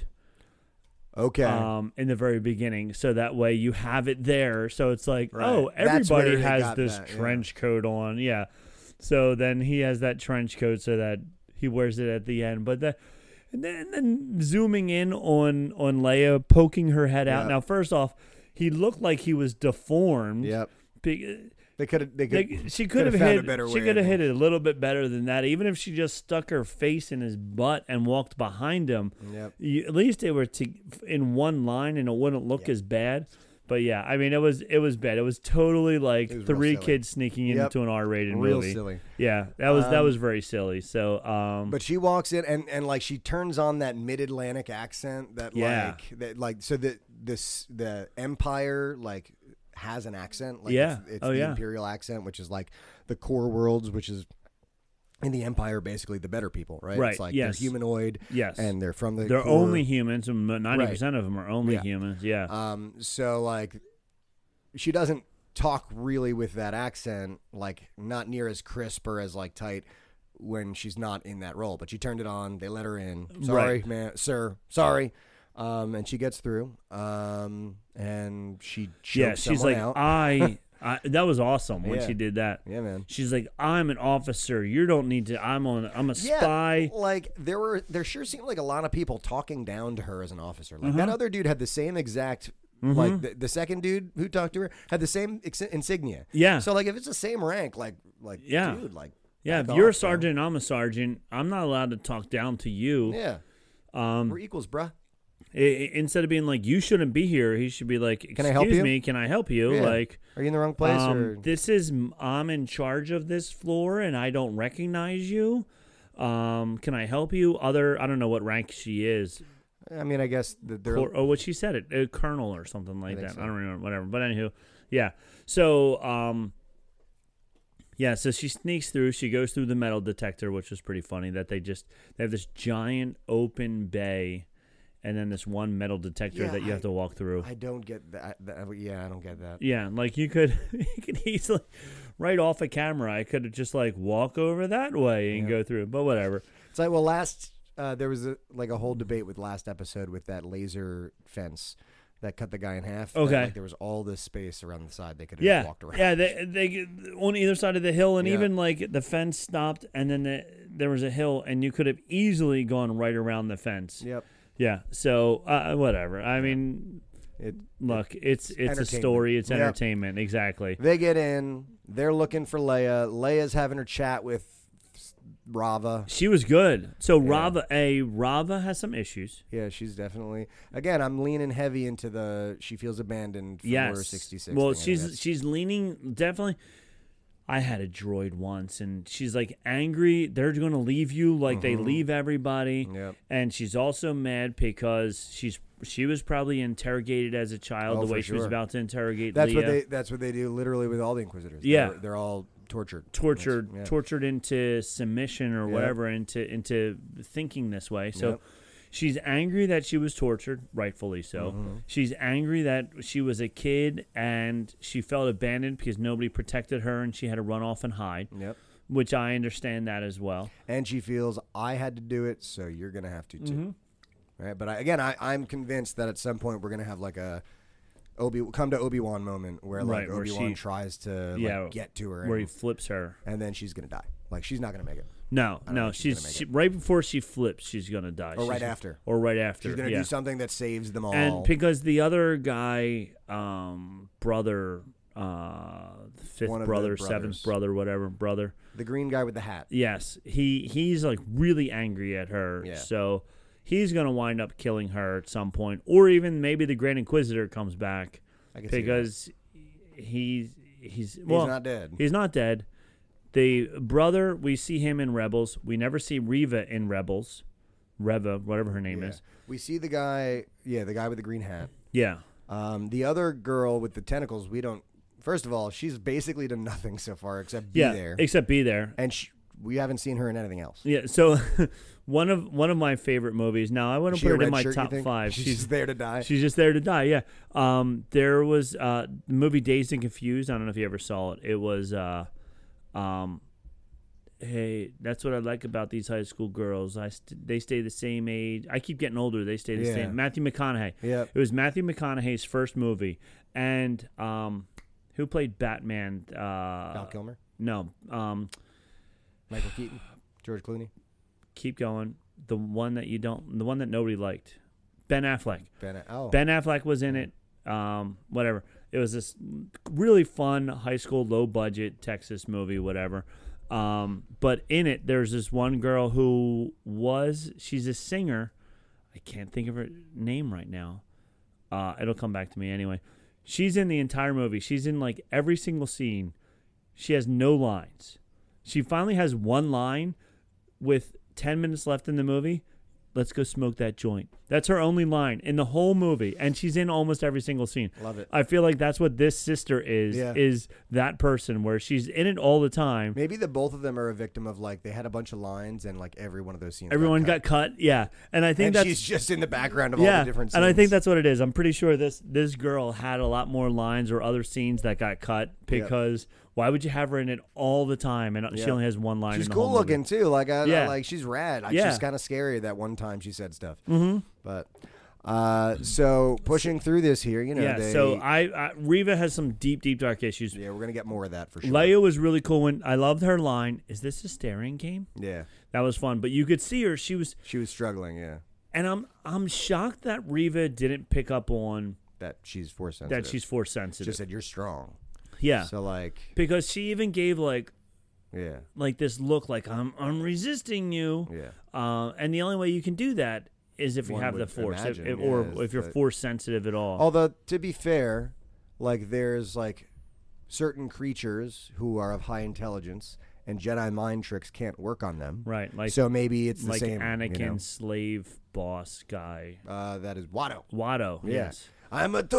Okay. Um, in the very beginning, so that way you have it there. So it's like, Right. oh, That's where everybody they has got this that, yeah. trench coat on, yeah. So then he has that trench coat, so that he wears it at the end. But the, and then, and then zooming in on on Leia poking her head out. Yep. Now, first off, he looked like he was deformed. Yep. Be- They could have. They could. Like, she could have found hit. a better She way, could I have hit think. it a little bit better than that. Even if she just stuck her face in his butt and walked behind him, Yep. you, at least they were to, in one line, and it wouldn't look as bad. But yeah, I mean, it was it was bad. It was totally like It was real three silly. kids sneaking Yep. into an R-rated Real movie. silly. Yeah, that was that Um, was very silly. So, um, But she walks in and, and like she turns on that mid-Atlantic accent that Yeah. like that like so that this the Empire like has an accent like Yeah. it's, it's Oh, the yeah. Imperial accent, which is like the core worlds, which is in the Empire basically the better people, right? Right, It's like yes. they're humanoid yes, and they're from the they're core- only humans. and ninety percent of them are only Yeah. humans. Yeah, Um, so like, she doesn't talk really with that accent, like not near as crisp or as like tight when she's not in that role. But she turned it on. They let her in. Sorry, Right. man, sir. Sorry. Um, and she gets through. Um, and she chokes yeah. She's someone like, out. I, I. That was awesome when Yeah. she did that. yeah, man. She's like, I'm an officer. You don't need to. I'm on. I'm a Yeah, spy. like there were, there sure seemed like a lot of people talking down to her as an officer. Like Mm-hmm. that other dude had the same exact, like the, the second dude who talked to her had the same ex- insignia. Yeah. So like if it's the same rank, like like Yeah. dude, like Yeah, back if you're a off, bro. sergeant, I'm a sergeant. I'm not allowed to talk down to you. Yeah, Um, we're equals, bruh. I- I- instead of being like, you shouldn't be here, he should be like, excuse Can I help you? me, can I help you? Yeah. Like, Are you in the wrong place? um, or this is I'm in charge of this floor and I don't recognize you. Um, can I help you? Other, I don't know what rank she is, I mean, I guess that they're or, or what she said it, a colonel or something like think that. so. I don't remember, whatever. But anywho, yeah. So, um, yeah, so she sneaks through. She goes through the metal detector, which was pretty funny. That they just they have this giant open bay, and then this one metal detector Yeah, that you have I- to walk through. I don't get that, that. Yeah, I don't get that. Yeah, like you could you could easily right off a camera. I could have just like walk over that way and Yeah. go through. But whatever. It's like well, last uh, there was a, like a whole debate with last episode with that laser fence that cut the guy in half. that, Okay. like, there was all this space around the side they could have Yeah, just walked around. yeah. They they on either side of the hill, and Yeah. even like the fence stopped, and then the, there was a hill, and you could have easily gone right around the fence. Yep. Yeah. So uh, whatever. I mean, It, look, it's it's a entertainment. story. It's Yep. entertainment. Exactly. They get in. They're looking for Leia. Leia's having her chat with Rava. She was good. So Yeah. Rava, a Rava has some issues. Yeah, she's definitely. Again, I'm leaning heavy into the she feels abandoned for Yes. sixty-six. Well, thing. I she's think that's- she's leaning definitely. I had a droid once, and she's like angry. They're going to leave you like they leave everybody. Mm-hmm. Yep. And she's also mad because she's she was probably interrogated as a child Oh, the for way she was sure. about to interrogate That's Leah. what they. That's what they do. Literally with all the Inquisitors. Yeah. they're, they're all tortured. tortured That's- yeah. tortured into submission or Yep. whatever, into into thinking this way. So Yep. She's angry that she was tortured, rightfully so. Mm-hmm. She's angry that she was a kid and she felt abandoned because nobody protected her and she had to run off and hide, Yep. which I understand that as well. And she feels I had to do it, so you're gonna have to too. Mm-hmm. Right? But I, again, I, I'm convinced that at some point we're gonna have like a Obi come to Obi-Wan moment where like Right, where Obi-Wan she- to to yeah, like, get to her, Where and, he flips her. and then she's gonna die. Like she's not gonna make it. No, don't no, think she's she's gonna make she, it. right before she flips, she's gonna die. Or She's- right after. Or right after. She's gonna yeah. do something that saves them all. And because the other guy, um, brother, uh, fifth One of the brother, brothers. seventh brother, whatever brother. the green guy with the hat. Yes, he he's like really angry at her. Yeah. So he's gonna wind up killing her at some point, or even maybe the Grand Inquisitor comes back I can see that. because he's he's well, he's not dead. He's not dead. The brother, we see him in Rebels. We never see Reva in Rebels. Reva, whatever her name Yeah. is. We see the guy. Yeah, the guy with the green hat. Yeah. Um, the other girl with the tentacles. We don't. First of all, she's basically done nothing so far except be yeah. there, Except be there. and she, we haven't seen her in anything else. Yeah, so one of one of my favorite movies. Now I wouldn't She put a it in red my shirt, you top think? five. She's, She's just there to die. she's just there to die. Yeah. Um, there was uh, the movie Dazed and Confused. I don't know if you ever saw it. It was, uh, um, hey, that's what I like about these high school girls. I st- they stay the same age. I keep getting older. They stay the Yeah. same. Matthew McConaughey. Yep. It was Matthew McConaughey's first movie, and um, who played Batman? Uh, Val Kilmer, no. Um. Michael Keaton, George Clooney, Keep going. The one that you don't, the one that nobody liked, Ben Affleck. Ben. Oh, Ben Affleck was in it. Um, whatever. It was this really fun high school, low budget Texas movie, whatever. Um, but in it, there's this one girl who was, she's a singer. I can't think of her name right now. Uh, it'll come back to me anyway. She's in the entire movie. She's in like every single scene. She has no lines. She finally has one line with ten minutes left in the movie. Let's go smoke that joint. That's her only line in the whole movie, and she's in almost every single scene. Love it. I feel like that's what this sister is, Yeah. is that person where she's in it all the time. maybe the both of them are a victim of like they had a bunch of lines and like every one of those scenes. Everyone got, got cut, yeah. And I think and that's she's just in the background of all yeah, the different scenes. and I think that's what it is. I'm pretty sure this this girl had a lot more lines or other scenes that got cut because why would you have her in it all the time and she Yeah. only has one line? she's in the cool whole movie. looking too. Like I, Yeah. I- like she's rad. Like, Yeah. She's kind of scary that one time she said stuff. Mm-hmm. But uh, so pushing through this here, you know, Yeah, they, so I, I Reva has some deep, deep dark issues. yeah, we're gonna get more of that for sure. Leia was really cool when I loved her line. Is this a staring game? Yeah, That was fun, but you could see her. She was, she was struggling. Yeah, and I'm I'm shocked that Reva didn't pick up on that she's force sensitive. that she's force sensitive. just said you're strong. yeah, So like, because she even gave like yeah, like this look like I'm I'm resisting you. yeah. Uh, and the only way you can do that is if you One have the would force, if, imagine, if, yeah, or is if you're that- force sensitive at all. Although to be fair, like there's like certain creatures who are of high intelligence, and Jedi mind tricks can't work on them. Right, like so maybe it's the like same. Anakin, you know? slave boss guy, Uh, that is Watto. Watto. Yeah. Yes. I'm a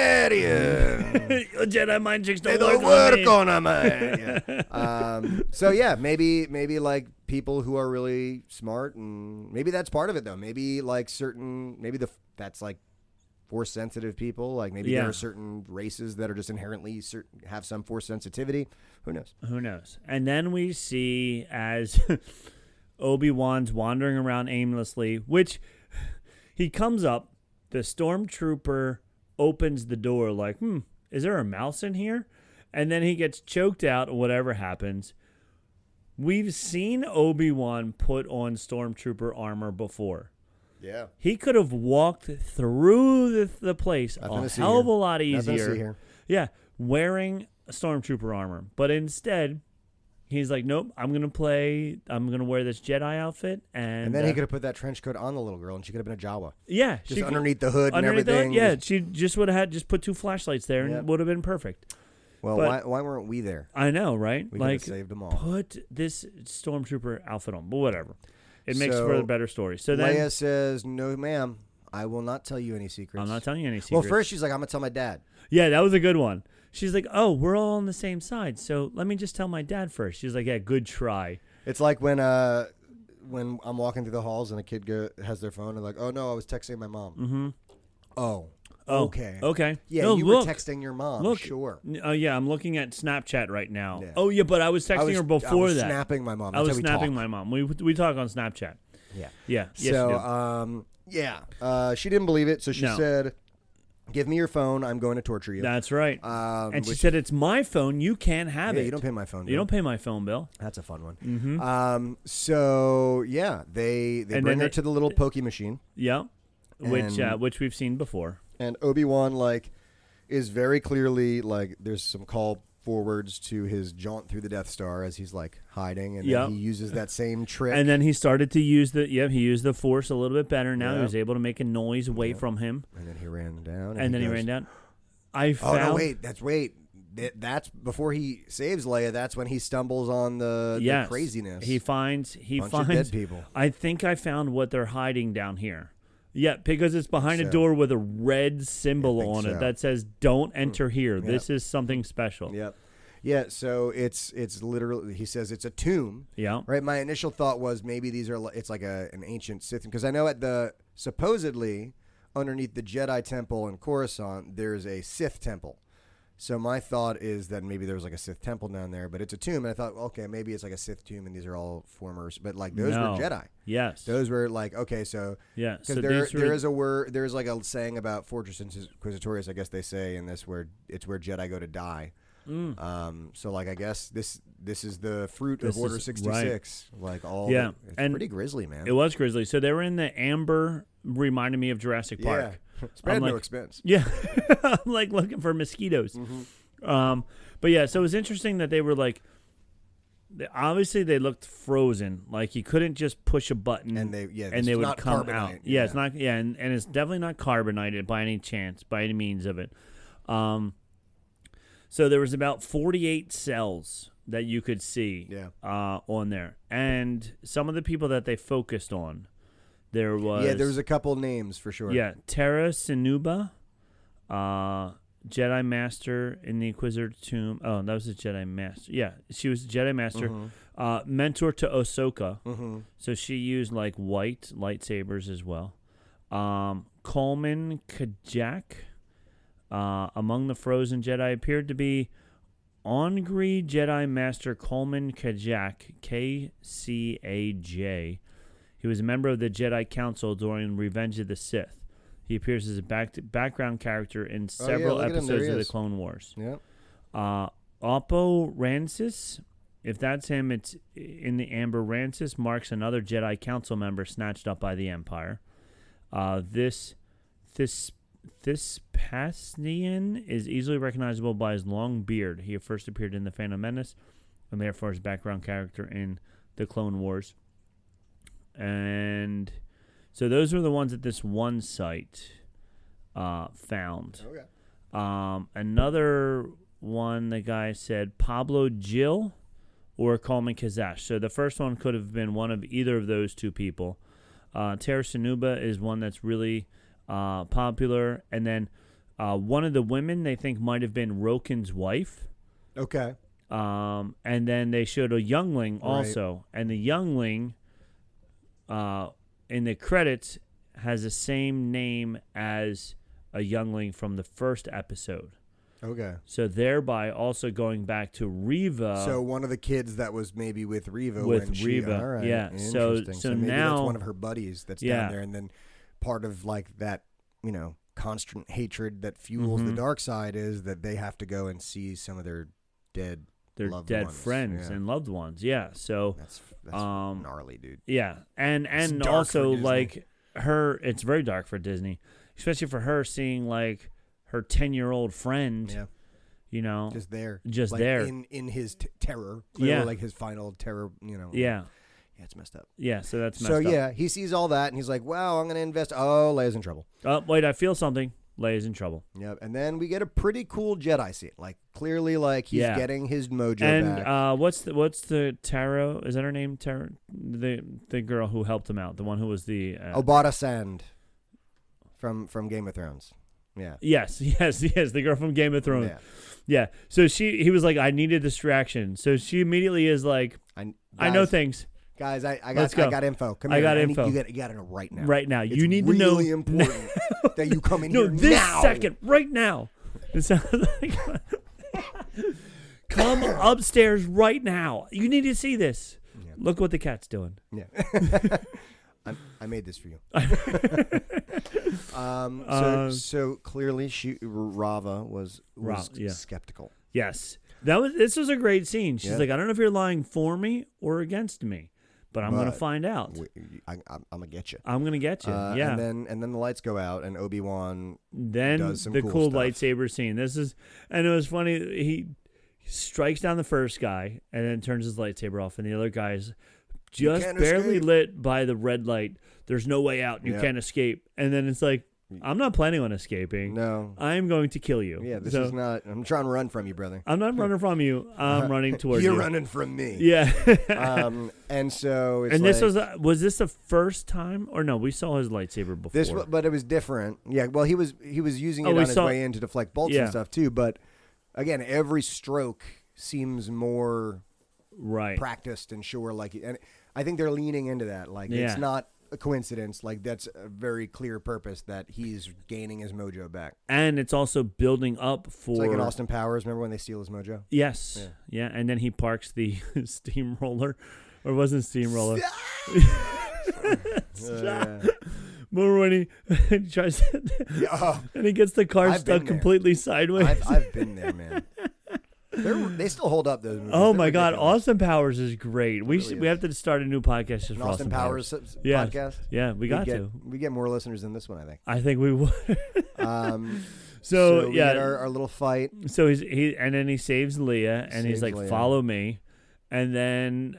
Toydarian. Jedi mind tricks They don't don't work, work on me. on them. Yeah. um, so yeah, maybe maybe like people who are really smart, and maybe that's part of it though. Maybe like certain, maybe the that's like force sensitive people. Like maybe Yeah. there are certain races that are just inherently certain, have some force sensitivity. Who knows? Who knows? And then we see as Obi-Wan's wandering around aimlessly, which he comes up, the stormtrooper opens the door like, hmm, is there a mouse in here? And then he gets choked out or whatever happens. We've seen Obi-Wan put on stormtrooper armor before. Yeah. He could have walked through the, the place Nothing a to see hell here. of a lot Nothing to see easier. here. Yeah, wearing stormtrooper armor. But instead, he's like, nope, I'm going to play, I'm going to wear this Jedi outfit. And, And then uh, he could have put that trench coat on the little girl, and she could have been a Jawa. yeah. Just she could- underneath the hood underneath and everything. The hood, yeah, she just would have had, just put two flashlights there and Yep. it would have been perfect. Well, but- why, why weren't we there? I know, right? We could like, have saved them all. put this stormtrooper outfit on, but whatever. It makes So, for a better story. So then, Leia says, "No, ma'am, I will not tell you any secrets." I'm not telling you any secrets. Well, first she's like, "I'm gonna tell my dad." Yeah, that was a good one. She's like, oh, we're all on the same side, so let me just tell my dad first. She's like, yeah, good try. It's like when uh when I'm walking through the halls and a kid go, has their phone and like, oh no, I was texting my mom. Mm-hmm. Oh, Oh, okay, okay. yeah, No, you look, were texting your mom. look. Sure. Oh yeah, I'm looking at Snapchat right now. Yeah. Oh yeah, but I was texting I was, her before I was that. snapping my mom. I That's was how we snapping talk. my mom. We we talk on Snapchat. Yeah. Yeah. Yes, so, you do. um, yeah, uh, she didn't believe it. So she No. said, "Give me your phone. I'm going to torture you." That's right. um, and she which- said, "It's my phone. You can't have yeah, it. you don't pay my phone. You bill. don't pay my phone bill." That's a fun one. Mm-hmm. Um, so yeah, they they And bring then her they- to the little pokey machine, Yeah. Which uh, And- which we've seen before. and Obi-Wan like is very clearly like there's some call forwards to his jaunt through the Death Star as he's like hiding, and Yeah. then he uses that same trick. And then he started to use the yeah he used the Force a little bit better. Now he Yeah. was able to make a noise away Yeah. from him, And then he ran down. And, and then he goes, ran down. I Oh found no! Wait, that's wait. That- That's before he saves Leia. That's when he stumbles on the, yes, the craziness. He finds he Bunch of finds dead people. I think I found what they're hiding down here. Yeah, because it's behind a so. door with a red symbol I think on so. it that says "Don't enter here." Yeah. This is something special. Yep. Yeah. So it's it's literally he says it's a tomb. Yeah. Right. My initial thought was maybe these are li- it's like a an ancient Sith because I know at the supposedly underneath the Jedi temple in Coruscant there's a Sith temple. So my thought is that maybe there was like a Sith temple down there, but it's a tomb. And I thought, okay, maybe it's like a Sith tomb, and these are all former. But like those No. were Jedi. Yes. Those were like okay, so yeah. because So there these were, there is a word there's like a saying about Fortress Inquisitorius, I guess they say in this where it's where Jedi go to die. Mm. Um, so like I guess this this is the fruit This of Order is- sixty-six. Like all Yeah, the, it's and pretty grisly, man. It was Grizzly. So they were in the amber, reminded me of Jurassic Park. Yeah, spared I'm no like- expense. Yeah, I'm like looking for mosquitoes. Mm-hmm. Um, but yeah, so it was interesting that they were like, they, obviously they looked frozen. Like you couldn't just push a button And they yeah, and it's they would not come carbonite, out. Yeah, it's not. Yeah, and, and it's definitely not carbonated by any chance, by any means of it. Um, so there was about forty-eight cells that you could see Yeah. uh, on there, and some of the people that they focused on, there was Yeah, there was a couple names for sure. yeah, Terra Sinuba, uh, Jedi Master in the Inquisitor tomb. Oh, that was a Jedi Master. Yeah, she was a Jedi Master. Mhm. Uh, mentor to Ahsoka. Mm-hmm. So she used like white lightsabers as well. Um, Coleman Kajak, uh, among the frozen Jedi, appeared to be Ongri Jedi Master Coleman Kajak, K C A J. He was a member of the Jedi Council during Revenge of the Sith. He appears as a back background character in several look at him. There episodes he of the is. Clone Wars. Yeah. Uh, Oppo Rancis, if that's him, it's in the Amber. Rancis marks another Jedi Council member snatched up by the Empire. Uh, this this Thespasian is easily recognizable by his long beard. He first appeared in The Phantom Menace, and therefore his background character in the Clone Wars. And so those were the ones that this one site uh, found. Okay. Um, another one, the guy said Pablo Gil or Coleman Kazash. So the first one could have been one of either of those two people. Uh, Terra Sinuba is one that's really uh, popular. And then uh, one of the women they think might have been Roken's wife. Okay. Um, and then they showed a youngling also. And the youngling uh, in the credits has the same name as a youngling from the first episode. Okay. So thereby also going back to Reva. So one of the kids that was maybe with Reva With when she, Reva, all right, yeah. So- interesting. so maybe now- that's one of her buddies that's Yeah. down there, and then part of like that, you know, constant hatred that fuels Mhm. the dark side is that they have to go and see some of their dead, their loved dead ones. friends Yeah. and loved ones. Yeah. So That's that's um, gnarly, dude. yeah, and and dark also for Disney. like her, it's very dark for Disney, especially for her seeing like her ten year old friend. Yeah, You know. just there, Just like, there. in in his t- terror. Clearly, Yeah. like his final terror. You know. yeah. yeah, it's messed up. Yeah. So that's messed So up. yeah, he sees all that and he's like, "Wow, I'm going to invest." Oh, Leia's in trouble. Oh wait, I feel something. Leia's in trouble. Yep, and then we get a pretty cool Jedi scene. Like clearly, like he's Yeah. getting his mojo And back. uh, what's the what's the Taro? Is that her name? Taro, the the girl who helped him out, the one who was the uh, Obata Sand from from Game of Thrones. Yeah. yes, yes, yes, the girl from Game of Thrones. Yeah. Yeah. So she, he was like, I need a distraction. So she immediately is like, I, I know guys, things. Guys, I, I Let's got go. I got info. Come I here. got need- info. You got, you got to know right now. Right now. It's You need to know- really important that you come in No, here this now. second, right now. It sounds like come upstairs right now. You need to see this. Yeah. Look what the cat's doing. Yeah. I, I made this for you. um, so, Um, so clearly, she Rava was, Ra- was yeah. skeptical. Yes, that was. This was a great scene. She's Yeah. like, I don't know if you're lying for me or against me, but I'm gonna But find out. We, I, I'm, I'm gonna get you. I'm gonna get you. Uh, yeah. And then and then the lights go out, and Obi Wan. then does some the cool cool, stuff. lightsaber scene. This is, and it was funny. He strikes down the first guy and then turns his lightsaber off, and the other guy's just can't barely escape. lit by the red light. There's no way out. You Yeah. can't escape. And then it's like, I'm not planning on escaping. No. I'm going to kill you. Yeah, this So, is not. I'm trying to run from you, brother. I'm not running from you. I'm running towards You're you. running from me. Yeah. um, and so it's and this like- was uh, was this the first time or no? We saw his lightsaber before. This, wa- but it was different. Yeah, well, he was he was using Oh, it we on his saw- way in to deflect bolts Yeah. and stuff too. But again, every stroke seems more right. practiced and sure. Like, and I think they're leaning into that. Like, Yeah. it's not a coincidence. Like, that's a very clear purpose that he's gaining his mojo back. And it's also building up for It's like in Austin Powers. Remember when they steal his mojo? Yes. Yeah. Yeah. And then he parks the steamroller, or it wasn't steamroller. Uh, Remember when he, he tries to, yeah, oh, and he gets the car I've stuck been there. completely sideways. I've, I've been there, man. They're, they still hold up those movies. oh They're my God, ridiculous. Austin Powers is great. We really should, we is. have to start a new podcast just An for Austin Austin Powers, Powers. s- Yeah. podcast. Yeah, we got get, to. We get more listeners than this one, I think. I think we would. Um, so, we yeah, get our, our little fight. so he's he and then he saves Leia and he's Saves like, Leia. "Follow me," and then.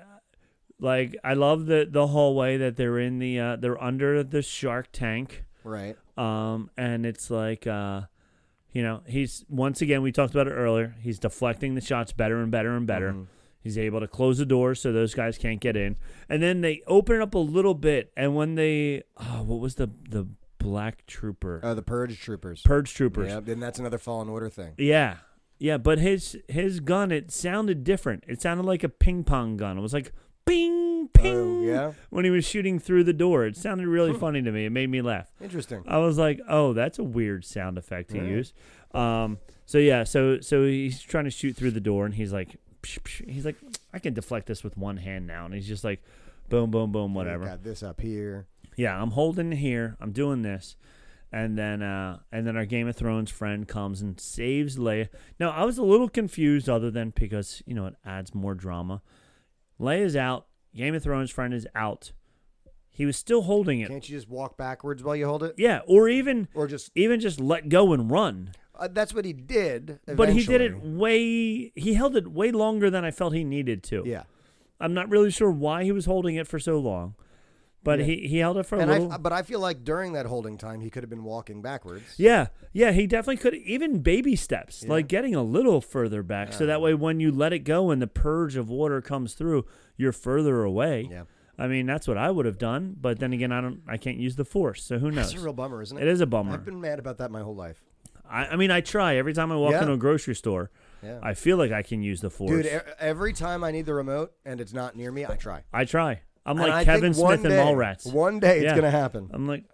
Like I love the the hallway that they're in the uh, they're under the shark tank, Right. um, and it's like uh, you know he's once again we talked about it earlier. He's deflecting the shots better and better and better. Mhm. He's able to close the doors so those guys can't get in, and then they open it up a little bit. And when they oh, what was the the black trooper Uh, the Purge Troopers. purge troopers? Yeah, then that's another Fallen Order thing. Yeah. Yeah, but his his gun it sounded different. It sounded like a ping pong gun. It was like ping ping. Oh, yeah? When he was shooting through the door, it sounded really funny to me. It made me laugh. Interesting. I was like, "Oh, that's a weird sound effect to Yeah. use." Um, so yeah, so so he's trying to shoot through the door, and he's like, psh, psh, he's like, "I can deflect this with one hand now," and he's just like, boom, boom, boom, whatever. Got this up here. Yeah, I'm holding here. I'm doing this. And then uh, and then our Game of Thrones friend comes and saves Leia. Now, I was a little confused other than because, you know, it adds more drama. Leia's out. Game of Thrones friend is out. He was still holding it. Can't you just walk backwards while you hold it? Yeah, or even Or just even just let go and run. uh, that's what he did. But he did it eventually. way he held it way longer than I felt he needed to. Yeah. I'm not really sure why he was holding it for so long. But Yeah. he, he held it for a And little. I, but I feel like during that holding time, he could have been walking backwards. Yeah, yeah, he definitely could. Even baby steps, Yeah. like getting a little further back, so that way when you let it go and the purge of water comes through, you're further away. Yeah. I mean, that's what I would have done. But then again, I don't. I can't use the force, so who knows? That's a real bummer, isn't it? It is a bummer. I've been mad about that my whole life. I, I mean, I try every time I walk Yeah. into a grocery store. Yeah. I feel like I can use the force. Dude, e- every time I need the remote and it's not near me, I try. I try. I'm And like I Kevin think one Smith in day- Mallrats. One day it's Yeah. gonna happen. I'm like,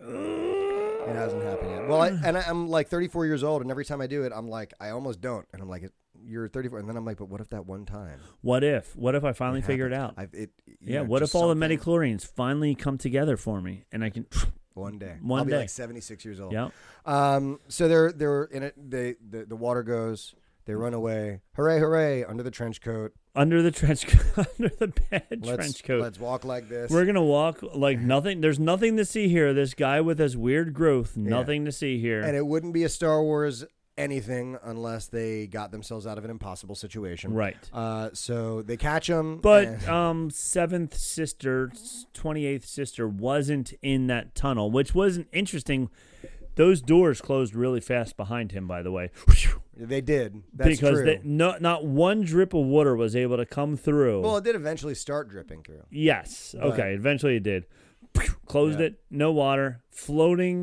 It hasn't happened yet. Well, I, and I, I'm like thirty-four years old, and every time I do it, I'm like, I almost don't, and I'm like, you're thirty-four, and then I'm like, but what if that one time? what if? What if I finally figure it out? I've, it, you Yeah. know, What if just all the something. midichlorians finally come together for me and I can? One day, One I'll be day. like seventy-six years old. Yeah. Um. So they're they're in it. They the, the water goes. They run away. Hooray! Hooray! Under the trench coat. Under the trench coat, under the bad Let's, trench coat. Let's walk like this. We're gonna walk like nothing. There's nothing to see here. This guy with his weird growth. Nothing to see here. and it wouldn't be a Star Wars anything unless they got themselves out of an impossible situation. right. Uh. So they catch him. But um, seventh sister, twenty-eighth sister wasn't in that tunnel, which wasn't interesting. Those doors closed really fast behind him, by the way, they did. That's because true. they, no, not one drip of water was able to come through. well, it did eventually start dripping through. yes, But- okay. Eventually, it did. Closed Yeah. it. No water. Floating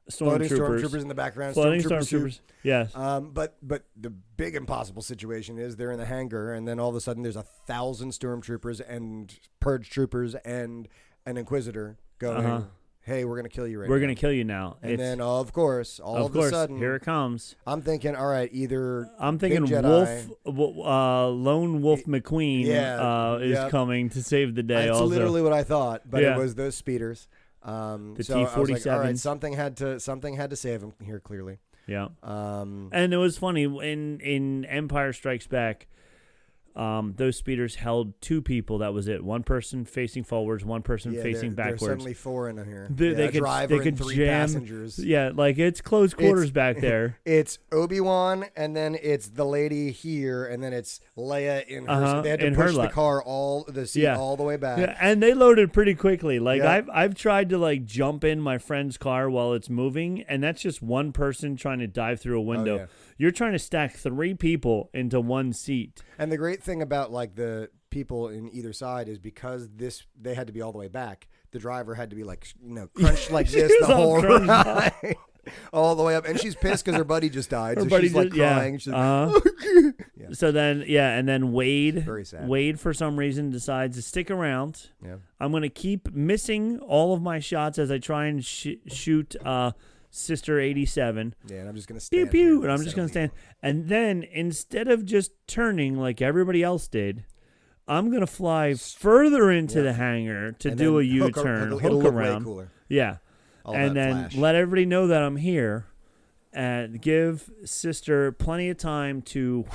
Floating stormtroopers. stormtroopers in the background. Floating Stormtroopers too. stormtroopers. Yes. Um, but but the big impossible situation is they're in the hangar, and then all of a sudden there's a thousand stormtroopers and purge troopers and an inquisitor going, Uh-huh. "Hey, we're gonna kill you right We're now." gonna kill you now. And It's- then, of course, all of of, course, a sudden, here it comes. I'm thinking, all right, either I'm thinking Big Wolf, Jedi- w- uh, Lone Wolf McQueen Yeah, uh, is yep. coming to save the day. That's also, literally what I thought, but Yeah. it was those speeders. Um, The so I was like, all T-forty-sevens. right, something had to something had to save him here, clearly. yeah. Um, And it was funny in in Empire Strikes Back. Um, those speeders held two people. That was it. One person facing forwards, one person yeah, facing there, backwards. There's suddenly four in here. They- yeah, they a could- driver they could and three jam- passengers. Yeah, like it's close quarters back there. It's Obi-Wan, and then it's the lady here, and then it's Leia in her. Uh-huh, So they had to in her push the lap. car all the seat Yeah. all the way back. Yeah, and they loaded pretty quickly. Like Yeah. I've I've tried to like jump in my friend's car while it's moving, and that's just one person trying to dive through a window. Oh, yeah. You're trying to stack three people into one seat. And the great thing about like the people in either side is because this they had to be all the way back. The driver had to be like you know crunched like She this was the all whole crunched ride, all the way up. And she's pissed because her buddy just died. Her so buddy she's like just- yeah. crying. She's like, Uh-huh. Yeah. So then, yeah, and then Wade, Very sad. Wade for some reason decides to stick around. yeah. I'm gonna keep missing all of my shots as I try and sh- shoot uh, Sister eighty-seven. Yeah, and I'm just gonna Pew stand pew, here and I'm just instead gonna of stand. leaving. And then instead of just turning like everybody else did, I'm gonna fly further into Yeah. the hangar to And do a then hook a- U-turn, it'll- hook it'll look way around. cooler. Yeah, All and that then flash. let everybody know that I'm here, and give Sister plenty of time to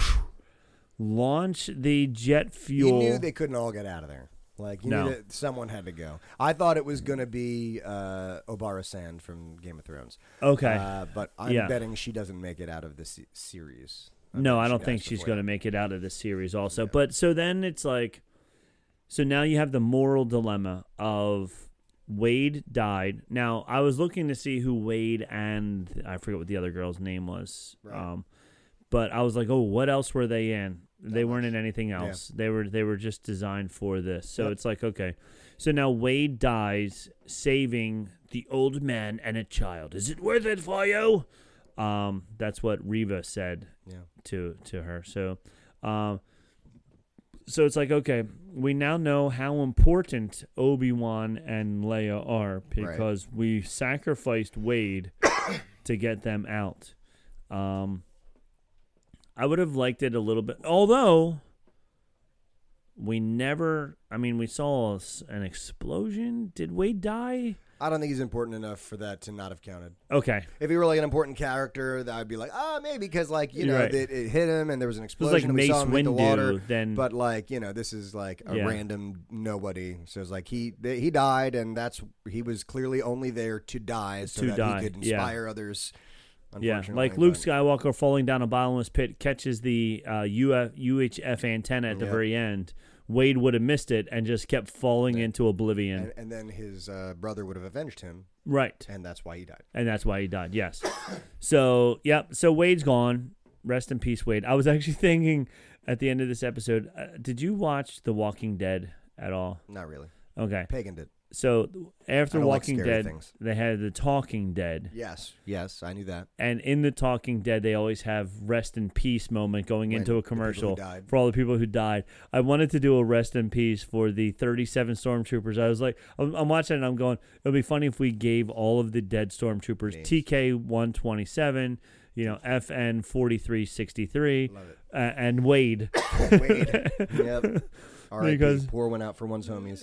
launch the jet You fuel. knew they couldn't all get out of there. Like you No. knew that someone had to go. I thought it was gonna be uh, Obara Sand from Game of Thrones. okay. Uh, but I'm Yeah. betting she doesn't make it out of the se- series. No, I she don't dies think she's before going to that. make it out of this series also. Yeah. But so then it's like, so now you have the moral dilemma of Wade died. Now, I was looking to see who Wade and I forget what the other girl's name was. Right. Um, but I was like, oh, what else were they in? They Not weren't much. in anything Yeah. else. They were they were just designed for this. So Yep. it's like, okay. So now Wade dies, saving the old man and a child. Is it worth it for you? Um, that's what Reva said Yeah. to to her. So, um, so it's like, okay, we now know how important Obi-Wan and Leia are because we sacrificed Wade to get them out. Um, I would have liked it a little bit, although we never. I mean, we saw s- an explosion. Did Wade die? I don't think he's important enough for that to not have counted. Okay, If he were like an important character, that I'd be like, ah, maybe because like you You're know right. it, it hit him and there was an it was explosion. like and we Mace saw him hit the water. Windu. Then, But like you know, this is like a Yeah. random nobody. So it's like he th- he died, and that's he was clearly only there to die, so To that die, he could yeah. inspire others. yeah, unfortunately, like Luke but- Skywalker falling down a bottomless pit catches the uh, U F, U H F antenna at the Yep. very end. Wade would have missed it and just kept falling into oblivion. and, and then his uh, brother would have avenged him, Right. and that's why he died. And that's why he died. Yes. So, yep. So Wade's gone. Rest in peace, Wade. I was actually thinking at the end of this episode, uh, did you watch The Walking Dead at all? Not really. Okay. Pagan did. So after I don't like Walking scary Dead, things. they had The Talking Dead. Yes, yes, I knew that. And in The Talking Dead, they always have rest in peace moment going When into a the people who commercial died. for all the people who died. I wanted to do a rest in peace for the thirty-seven stormtroopers. I was like, I'm, I'm watching it and I'm going, it'll be funny if we gave all of the dead stormtroopers Names. T K one twenty-seven, you know, F N forty-three sixty-three, Love it. uh, and Wade. Wade. Yep. All right, Because- pour one out for one's homies.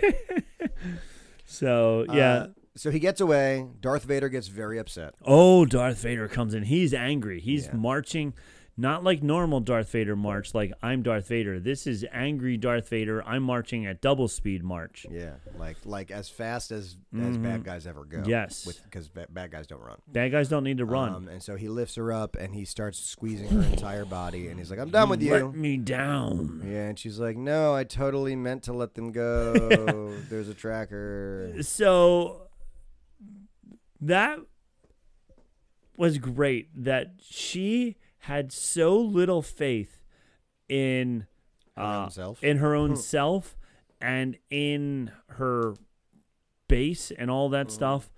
So, yeah. Uh, so he gets away. Darth Vader gets very upset. Oh, Darth Vader comes in. He's angry. He's Yeah. marching, not like normal Darth Vader march, like I'm Darth Vader. This is angry Darth Vader. I'm marching at double speed march. Yeah, like like as fast as as bad guys ever go. Mm-hmm. Yes. because ba- bad guys don't run. Bad guys don't need to run. Um, and so he lifts her up and he starts squeezing her entire body, and he's like, "I'm done with you." Let me down. Yeah, and she's like, "No, I totally meant to let them go. There's a tracker." So that was great that she had so little faith in Her uh, own self. in her own self and in her base and all that stuff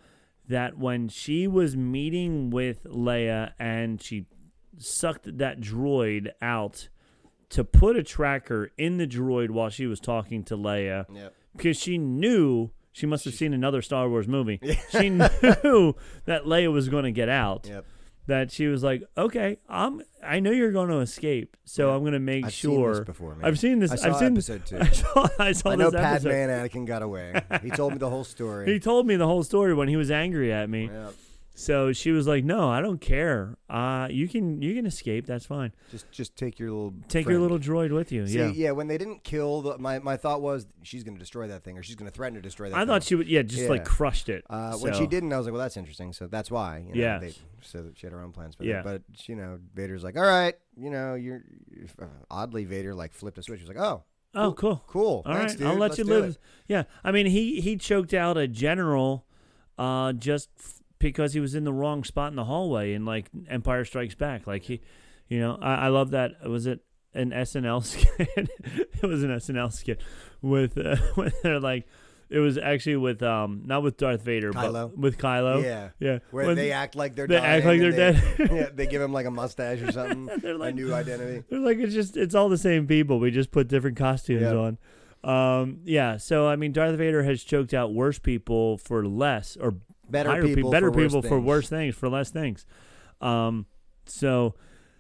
that when she was meeting with Leia and she sucked that droid out to put a tracker in the droid while she was talking to Leia, Yep. because she knew she must have seen another Star Wars movie. She knew that Leia was going to get out. Yep. That she was like, okay, I'm. I know you're going to escape, so Yeah. I'm going to make I've sure. seen this before, man. I've seen this. I saw I've seen episode two. I saw. I saw I know this Padme episode. and Anakin got away. He told me the whole story. He told me the whole story when he was angry at me. Yep. So she was like, "No, I don't care. Uh, you can you can escape. That's fine. Just just take your little Take friend. your little droid with you." See, yeah. yeah, when they didn't kill the my, my thought was she's going to destroy that thing or she's going to threaten to destroy that I thing. thought she would. Yeah, just Yeah. like crushed it. Uh, when So- she didn't, I was like, well, that's interesting. So that's why. You know, Yes. they, so that she had her own plans for Yeah. that. But, you know, Vader's like, all right, you know, you're uh, oddly, Vader like flipped a switch. He was like, oh, Oh, cool. cool. All Thanks, right, dude. I'll let Let's you do live. it. Yeah, I mean, he he choked out a general, uh, just f- because he was in the wrong spot in the hallway in like Empire Strikes Back. Like he, you know, I, I love that. Was it an S N L skit? It was an S N L skit with uh, when they're like, it was actually with um not with Darth Vader, Kylo. but with Kylo. Yeah. yeah. Where When they act like they're they dying act like and they're they, dead. yeah, they give him like a mustache or something, They're like- a new identity. They're like, it's just it's all the same people. We just put different costumes Yeah. on. Um, yeah. So I mean, Darth Vader has choked out worse people for less, or Better higher pe- people better for worse people for things. worse things for less things. Um, so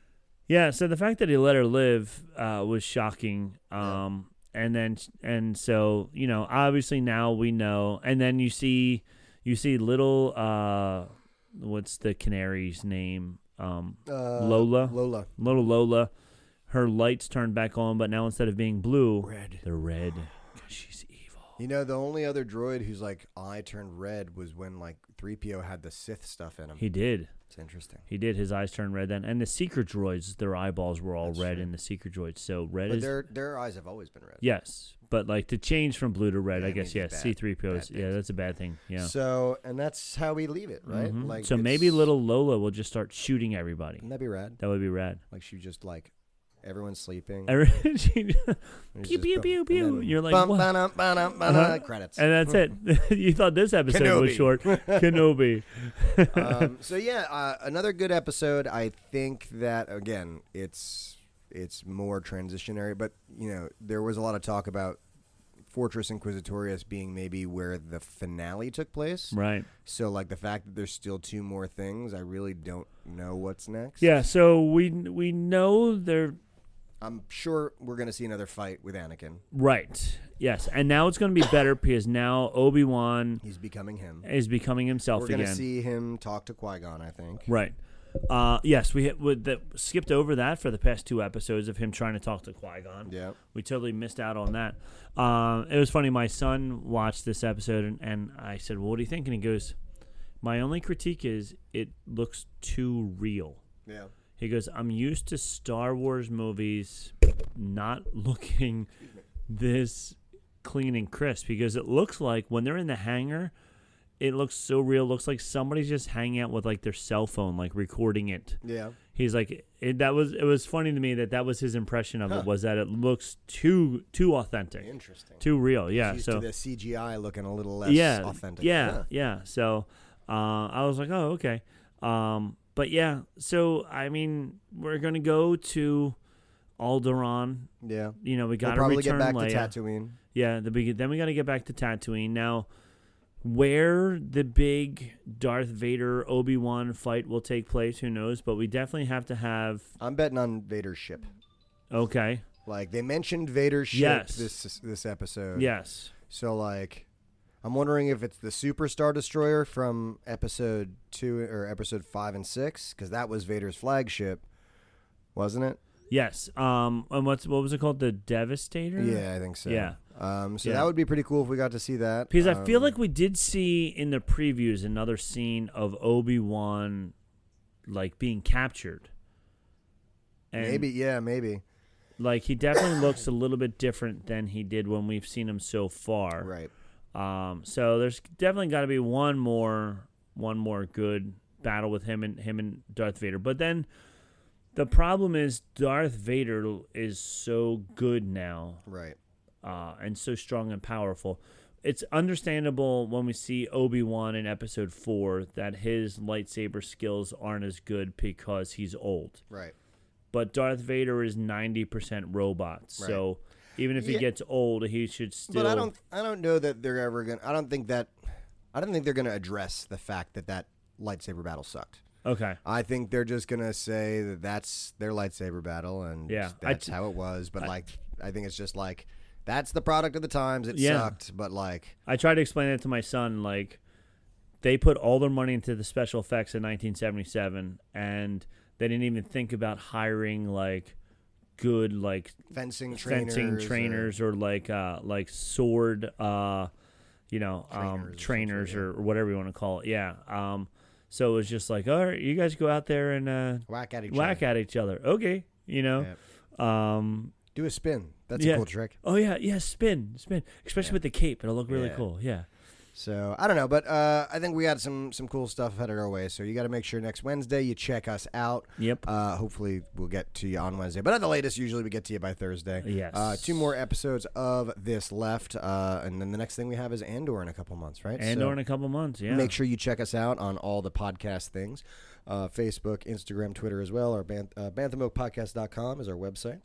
yeah. So the fact that he let her live uh, was shocking. Um, and then and so you know, obviously now we know. And then you see you see little uh, what's the canary's name? Um, Uh, Lola. Lola. Little Lola, her lights turned back on, but now instead of being blue, Red. they're red. 'Cause she's evil. You know, the only other droid whose like eye turned red was when like three P O had the Sith stuff in him. He did. It's interesting. He did. His eyes turned red then. And the secret droids, their eyeballs were all That's red true. in the secret droids. So red But is. their their eyes have always been red. Yes. But like to change from blue to red, Yeah, I it guess, means yes. bad- C three P O is. bad Yeah, things. that's a bad thing. Yeah. So, and that's how we leave it, right? Mhm. Like, so maybe it's- little Lola will just start shooting everybody. Wouldn't that be rad? That would be rad. Like she just like everyone's sleeping. Every- she- and it's pew, just pew, boom, pew, and pew. then You're like, bum, what? ba-dum, ba-dum, ba-dum, Uh-huh. credits. And that's it. You thought this episode was Kenobi. short. Kenobi. um, so yeah, uh, another good episode. I think that again, it's it's more transitionary, but you know, there was a lot of talk about Fortress Inquisitorius being maybe where the finale took place. Right. So like the fact that there's still two more things, I really don't know what's next. Yeah, so we we know they're I'm sure we're gonna see another fight with Anakin. right. Yes, and now it's going to be better because now Obi-Wan He's becoming him. is becoming himself We're gonna again. see him talk to Qui-Gon, I think. Right. Uh, yes, we hit, would that skipped over that for the past two episodes of him trying to talk to Qui-Gon. Yeah. We totally missed out on that. Uh, it was funny. My son watched this episode, and, and I said, well, what do you think? And he goes, my only critique is it looks too real. Yeah. He goes, I'm used to Star Wars movies not looking this clean and crisp because it looks like when they're in the hangar, it looks so real. It looks like somebody's just hanging out with like their cell phone, like recording it. Yeah. He's like, it, that was, it was funny to me that that was his impression of Huh. it, was that it looks too, too authentic, Interesting. too real. Yeah. He's used So to the C G I looking a little less yeah, authentic. Yeah, Huh. yeah. So uh, I was like, oh, okay. Um, but yeah, so I mean, we're gonna go to Alderaan. Yeah. You know, we We'll got to probably return get back Leia. to Tatooine. Yeah, the big. Then we got to get back to Tatooine. Now, where the big Darth Vader Obi-Wan fight will take place, who knows? But we definitely have to have. I'm betting on Vader's ship. Okay. Like they mentioned Vader's ship Yes. this this episode. Yes. So like, I'm wondering if it's the Super Star Destroyer from episode two or episode five and six, because that was Vader's flagship, wasn't it? Yes. Um. And what's what was it called? The Devastator. Yeah, I think so. Yeah. Um. So Yeah. that would be pretty cool if we got to see that. Because I feel Um, like we did see in the previews another scene of Obi-Wan, like being captured. And maybe. Yeah. Maybe. like he definitely looks a little bit different than he did when we've seen him so far. Right. Um, so there's definitely got to be one more, one more good battle with him and him and Darth Vader. But then the problem is Darth Vader is so good now, Right. uh, and so strong and powerful. it's understandable when we see Obi-Wan in episode four that his lightsaber skills aren't as good because he's old. Right. But Darth Vader is ninety percent robot. Right. So even if he Yeah. gets old, he should still. But I don't. I don't know that they're ever gonna. I don't think that. I don't think they're gonna address the fact that that lightsaber battle sucked. Okay. I think they're just gonna say that that's their lightsaber battle, and Yeah, I that's t- how it was. But I- like, I think it's just like that's the product of the times. It Yeah. sucked, but like, I tried to explain it to my son. Like, they put all their money into the special effects in nineteen seventy-seven, and they didn't even think about hiring like good like fencing trainers, fencing or- trainers or, like uh like sword uh you know Trainers or um something, trainers yeah. or, or whatever you want to call it. Yeah. Um. So it was just like, all right, you guys go out there and uh, whack at each whack other. at each other. Okay. You know. Um. Do a spin. That's Yeah. a cool trick. Oh yeah, yeah. Spin, spin. Especially Yeah. with the cape, it'll look really Yeah. cool. Yeah. So I don't know, but uh, I think we got some some cool stuff headed our way. So you got to make sure next Wednesday you check us out. Yep. Uh, hopefully we'll get to you on Wednesday, but at the latest, usually we get to you by Thursday. Yes. Uh, two more episodes of this left, uh, and then the next thing we have is Andor in a couple months, right? And so or in a couple months. Yeah. make sure you check us out on all the podcast things, uh, Facebook, Instagram, Twitter as well. Our ban- uh, bantha milk podcast dot com is our website.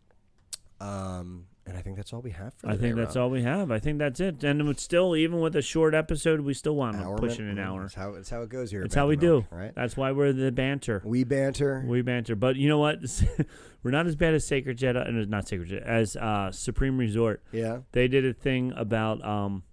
Um, and I think that's all we have for I today, think that's Rob. all we have. I think that's it. And it's still, even with a short episode, we still want to Hour push min- it an hour. It's how, it's how it goes here. at It's how we Bantha do. Milk, right? That's why we're the banter. We banter. We banter. But you know what? We're not as bad as Sacred Jedi, and not Sacred Jedi, as uh, Supreme Resort. Yeah. They did a thing about um,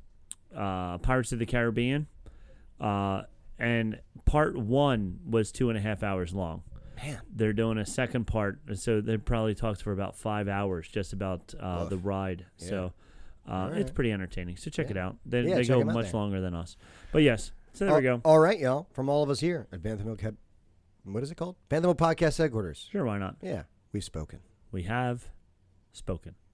uh, Pirates of the Caribbean, uh, and part one was two and a half hours long. Man. They're doing a second part, so they probably talked for about five hours just about uh, Ugh. the ride. Yeah. So uh, All it's right. pretty entertaining. So check it Yeah. out. They, Yeah, they check go 'em out much there. longer than us. But yes, so there we All- go. All right, y'all. From all of us here at Bantha Milk Head. What is it called? Bantha Milk Podcast Headquarters. Sure, why not? Yeah. We've spoken. We have spoken.